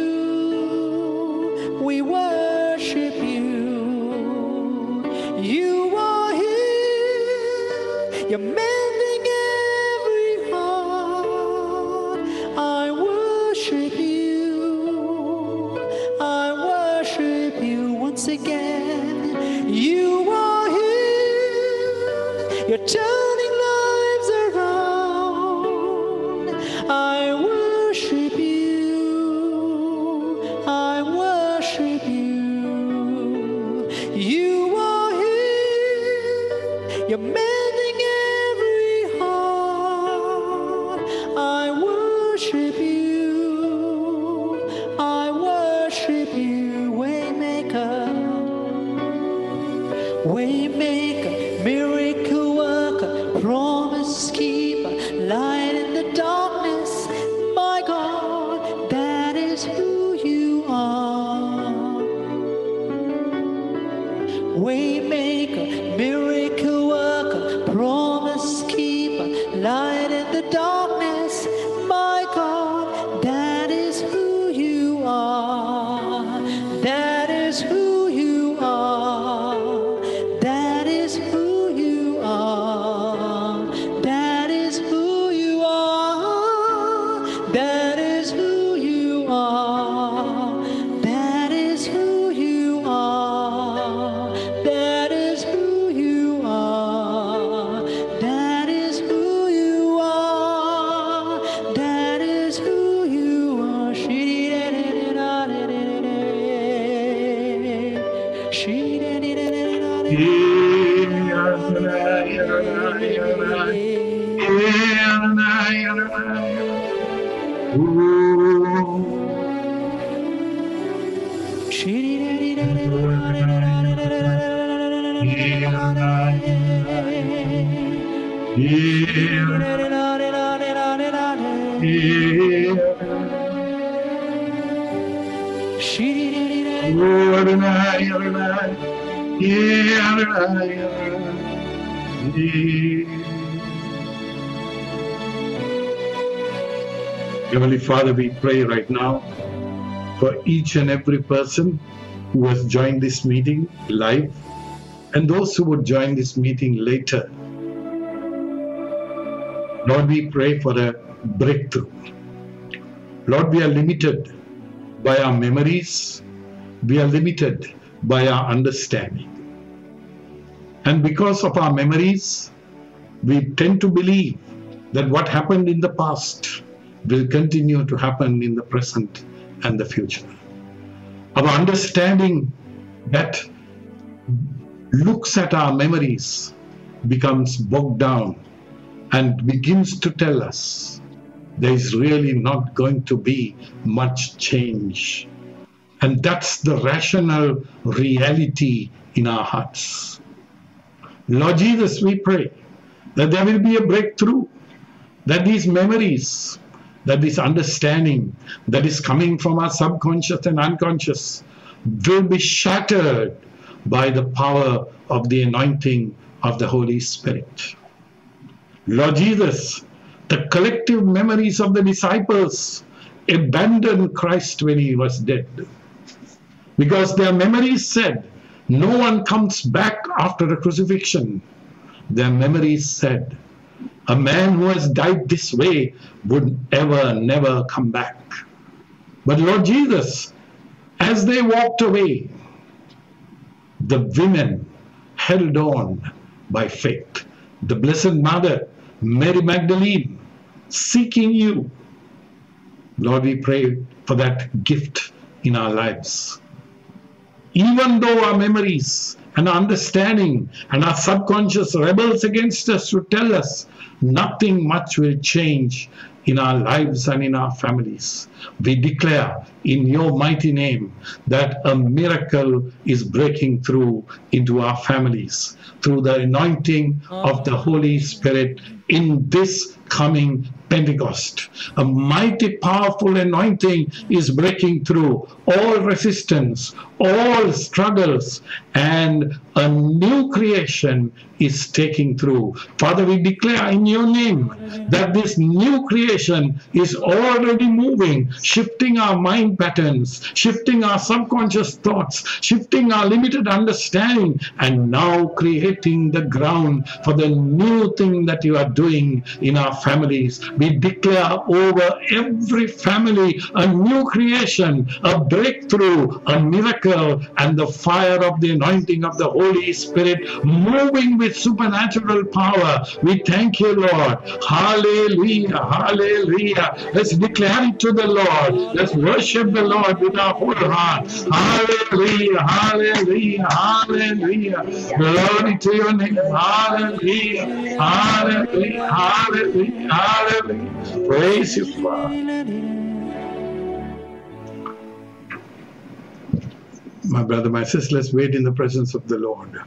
you, we worship you. You are here, you're mending every heart. I worship you, I worship you once again. You are here, you're turning lives around. I worship you, I worship you. You are here, you're mending every heart. I worship you, I worship you. Waymaker, Waymaker, miracle worker, promise keeper, light in the darkness. My God, that is who you are. Waymaker, miracle worker, promise keeper, light in the darkness. My God, that is who you are. That is who you are. That is who you are. That is who you are. That is who you are. That is who you are. That is who you are. That is who you are. That is who you are. Yeah. Oh, Adonai, Adonai. Yeah, Adonai, Adonai. Yeah. Heavenly Father, we pray right now for each and every person who has joined this meeting live and those who would join this meeting later. Lord, we pray for a breakthrough. Lord, we are limited by our memories. We are limited by our understanding. And because of our memories, we tend to believe that what happened in the past will continue to happen in the present and the future. Our understanding that looks at our memories becomes bogged down and begins to tell us there is really not going to be much change. And that's the rational reality in our hearts. Lord Jesus, we pray that there will be a breakthrough, that these memories, that this understanding that is coming from our subconscious and unconscious will be shattered by the power of the anointing of the Holy Spirit. Lord Jesus, the collective memories of the disciples abandoned Christ when he was dead, because their memories said, no one comes back after the crucifixion. Their memories said, a man who has died this way would ever, never come back. But Lord Jesus, as they walked away, the women held on by faith. The Blessed Mother, Mary Magdalene, seeking you. Lord, we pray for that gift in our lives. Even though our memories and our understanding and our subconscious rebels against us to tell us nothing much will change in our lives and in our families, we declare in your mighty name that a miracle is breaking through into our families through the anointing of the Holy Spirit in this coming Pentecost. A mighty powerful anointing is breaking through all resistance, all struggles, and a new creation is taking through. Father, we declare in your name that this new creation is already moving, shifting our mind patterns, shifting our subconscious thoughts, shifting our limited understanding, and now creating the ground for the new thing that you are doing in our families. We declare over every family a new creation, a breakthrough, a miracle, and the fire of the anointing of the Holy Spirit moving with supernatural power. We thank you, Lord. Hallelujah, hallelujah. Let's declare it to the Lord. Let's worship the Lord with our whole heart. Hallelujah, hallelujah, hallelujah. Glory to your name. Hallelujah, hallelujah, hallelujah, hallelujah. Praise you, Father. My brother, my sister, let's wait in the presence of the Lord.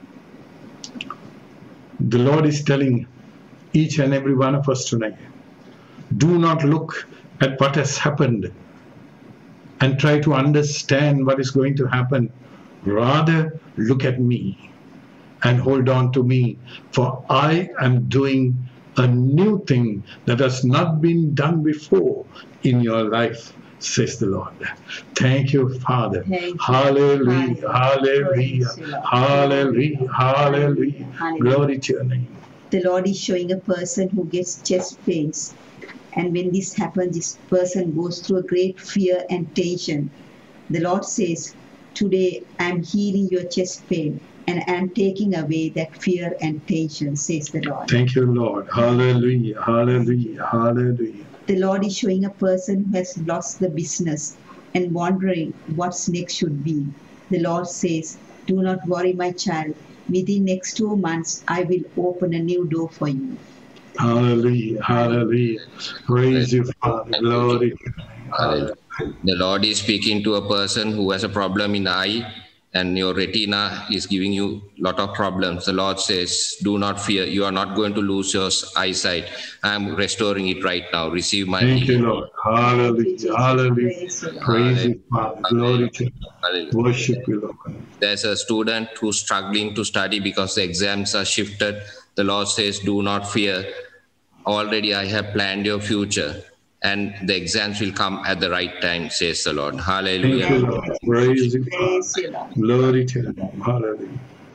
The Lord is telling each and every one of us tonight, do not look at what has happened and try to understand what is going to happen. Rather, look at me and hold on to me, for I am doing a new thing that has not been done before in your life, says the Lord. Thank you, Father. Thank you. Hallelujah, hallelujah, hallelujah, hallelujah. Glory to your name. The Lord is showing a person who gets chest pains. And when this happens, this person goes through a great fear and tension. The Lord says, today I am healing your chest pain and I am taking away that fear and tension, says the Lord. Thank you, Lord. Hallelujah, hallelujah, hallelujah. The Lord is showing a person who has lost the business and wondering what's next should be. The Lord says, do not worry, my child. Within next two months, I will open a new door for you. Hallelujah, hallelujah. Praise you, Father. Glory. Hallelujah. The Lord is speaking to a person who has a problem in eye, and your retina is giving you a lot of problems. The Lord says, do not fear. You are not going to lose your eyesight. I am restoring it right now. Receive my Thank healing. you, Lord. Hallelujah. Hallelujah. Praise you, Father. Glory to you. Worship you, Lord. There's a student who's struggling to study because the exams are shifted. The Lord says, do not fear. Already I have planned your future, and the exams will come at the right time, says the Lord. Hallelujah. Thank you, Lord. Praise you, Father. Glory to you. Hallelujah.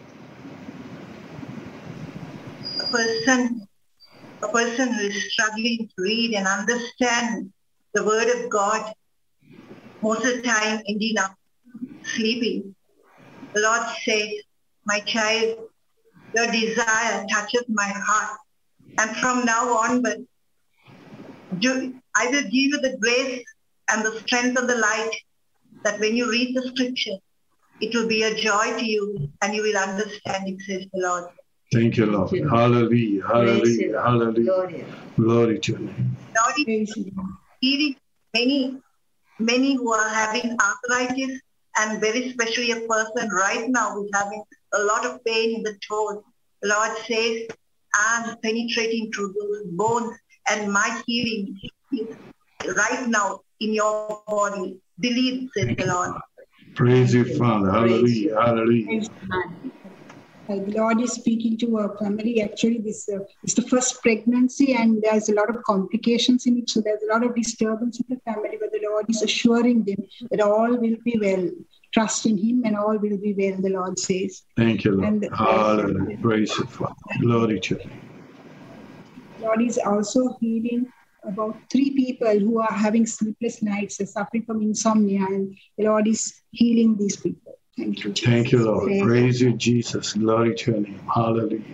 A person, a person who is struggling to read and understand the Word of God, most of the time ending up sleeping. The Lord says, my child, your desire touches my heart. And from now onward, do, I will give you the grace and the strength of the light that when you read the scripture, it will be a joy to you and you will understand it, says the Lord. Thank you, Lord. Hallelujah. Hallelujah. Hallelujah. Glory to your name. Lord is healing many, many who are having arthritis, and very especially a person right now who's having a lot of pain in the toes. The Lord says, I'm penetrating through those bones, and my healing is right now in your body. Believe, says the Lord. Praise you, Father. Hallelujah. Hallelujah. Uh, the Lord is speaking to a family. Actually, this uh, is the first pregnancy, and there's a lot of complications in it. So there's a lot of disturbance in the family, but the Lord is assuring them that all will be well. Trust in Him, and all will be well, the Lord says. Thank you, Lord. And, Hallelujah. Praise you, Father. Glory to you. God is also healing about three people who are having sleepless nights, suffering from insomnia, and the Lord is healing these people. Thank you, Jesus. Thank you, Lord. Praise you, Jesus. Glory to your name. Hallelujah.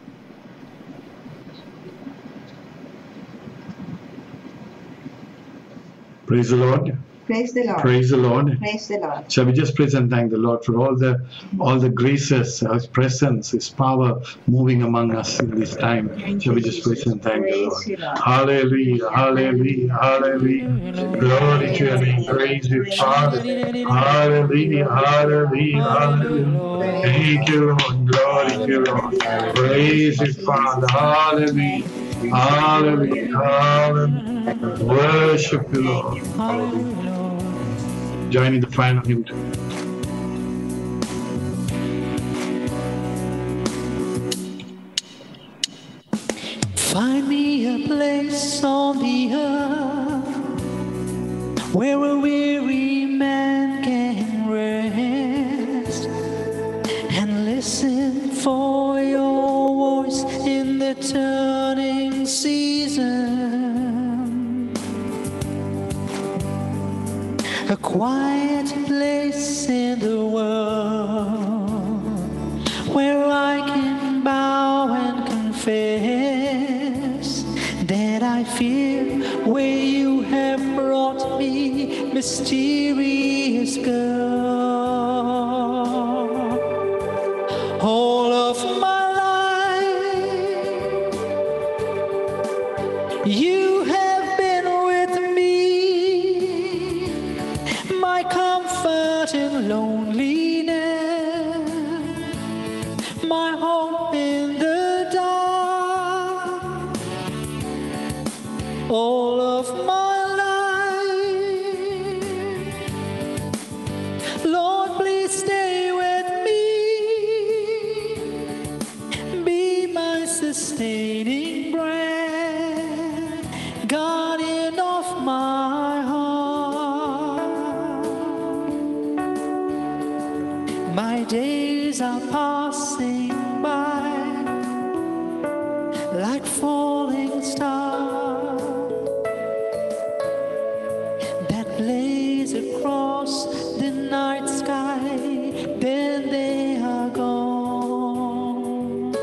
Praise the Lord. Praise the Lord. Praise the Lord. Praise the Lord. Shall we just praise and thank the Lord for all the all the graces, His presence, His power moving among us in this time. Shall we just praise and thank the Lord? Hallelujah, hallelujah, hallelujah. Glory to your name. Praise you, Father. Hallelujah, hallelujah, hallelujah. Thank you, Lord. Glory to you, Lord. Praise you, Father. Hallelujah. Hallelujah, hallelujah. Worship you, Lord. Hallelujah. Join in the final hymn. Find me a place on the earth where a weary man can rest and listen for your voice in the turning season. A quiet place in the world where I can bow and confess that I fear where you have brought me, mysterious girl. All of my life you have been with me, my comfort in loneliness, my hope in the dark. All of my life, Lord, please stay with me, be my sustaining breath, guardian of my heart. My days are passing by like falling stars that blaze across the night sky, then they are gone.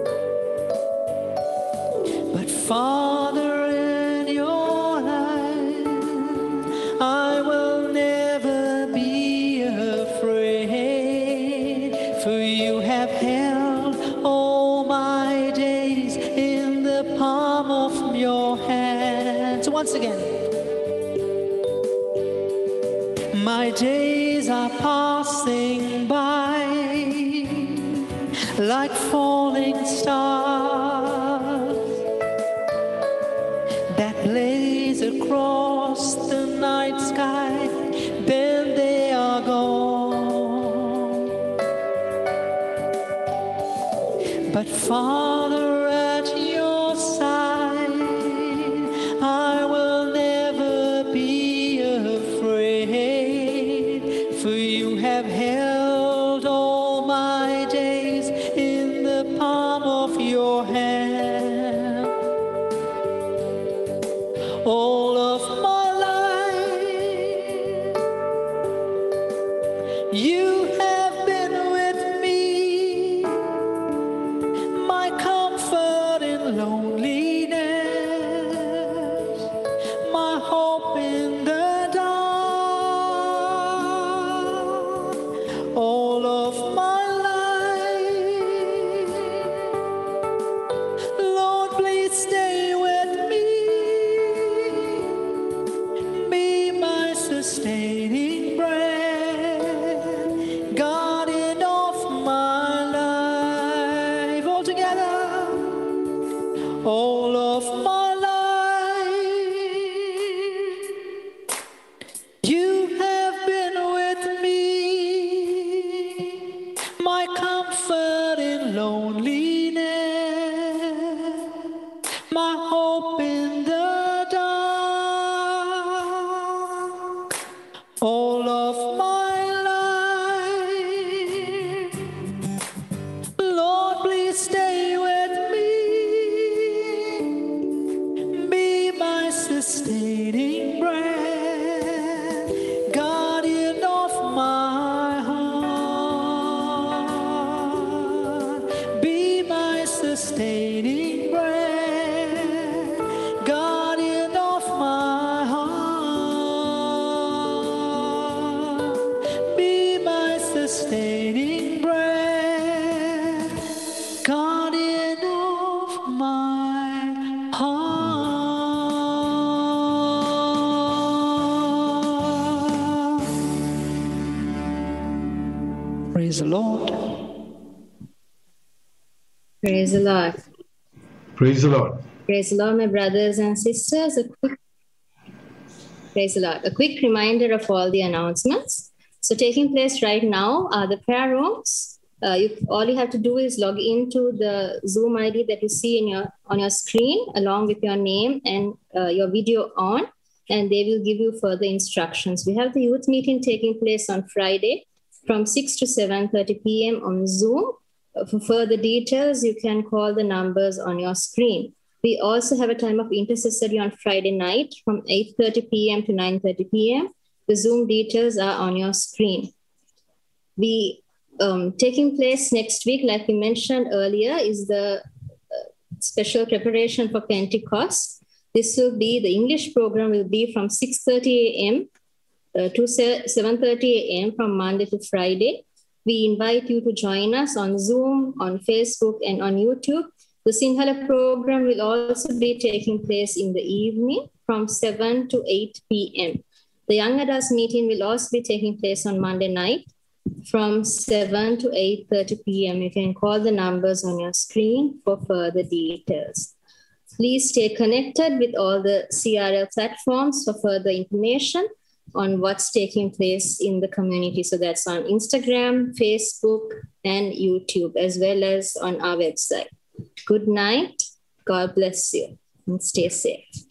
But Father, in your hand, I will never be afraid, for you have held My days are passing by like falling stars that blaze across the night sky, then they are gone. But Father, at your side, I will never be afraid, for you have held all my days in the palm of your hand. All of my life, you have been with me, my comfort in loneliness, my hope in the dark. All of my life, Lord, please stay with me, be my sustaining bread, guardian of my life. All together, all of my life, you have been with me, my comfort in loneliness, my hope in the dark. All of my life, Lord, please stay with me, be my sustaining bread, guardian of my heart. Be my sustaining bread, guardian of my heart. Be my sustaining bread, guardian of my heart. Praise the Lord. Praise the Lord. Praise the Lord. Praise the Lord, my brothers and sisters. A quick, praise the Lord. A quick reminder of all the announcements. So taking place right now are the prayer rooms. Uh, you, all you have to do is log into the Zoom I D that you see in your on your screen, along with your name and uh, your video on, and they will give you further instructions. We have the youth meeting taking place on Friday from six to seven thirty p.m. on Zoom. Uh, For further details, you can call the numbers on your screen. We also have a time of intercessory on Friday night from eight thirty p.m. to nine thirty p.m. The Zoom details are on your screen. We um, taking place next week, like we mentioned earlier, is the uh, special preparation for Pentecost. This will be, the English program will be from six thirty a.m. Uh, to seven thirty a.m. from Monday to Friday. We invite you to join us on Zoom, on Facebook, and on YouTube. The Sinhala program will also be taking place in the evening from seven to eight p.m. The Young Adults meeting will also be taking place on Monday night from seven to eight thirty p.m. You can call the numbers on your screen for further details. Please stay connected with all the C R L platforms for further information on what's taking place in the community. So that's on Instagram, Facebook, and YouTube, as well as on our website. Good night. God bless you, and stay safe.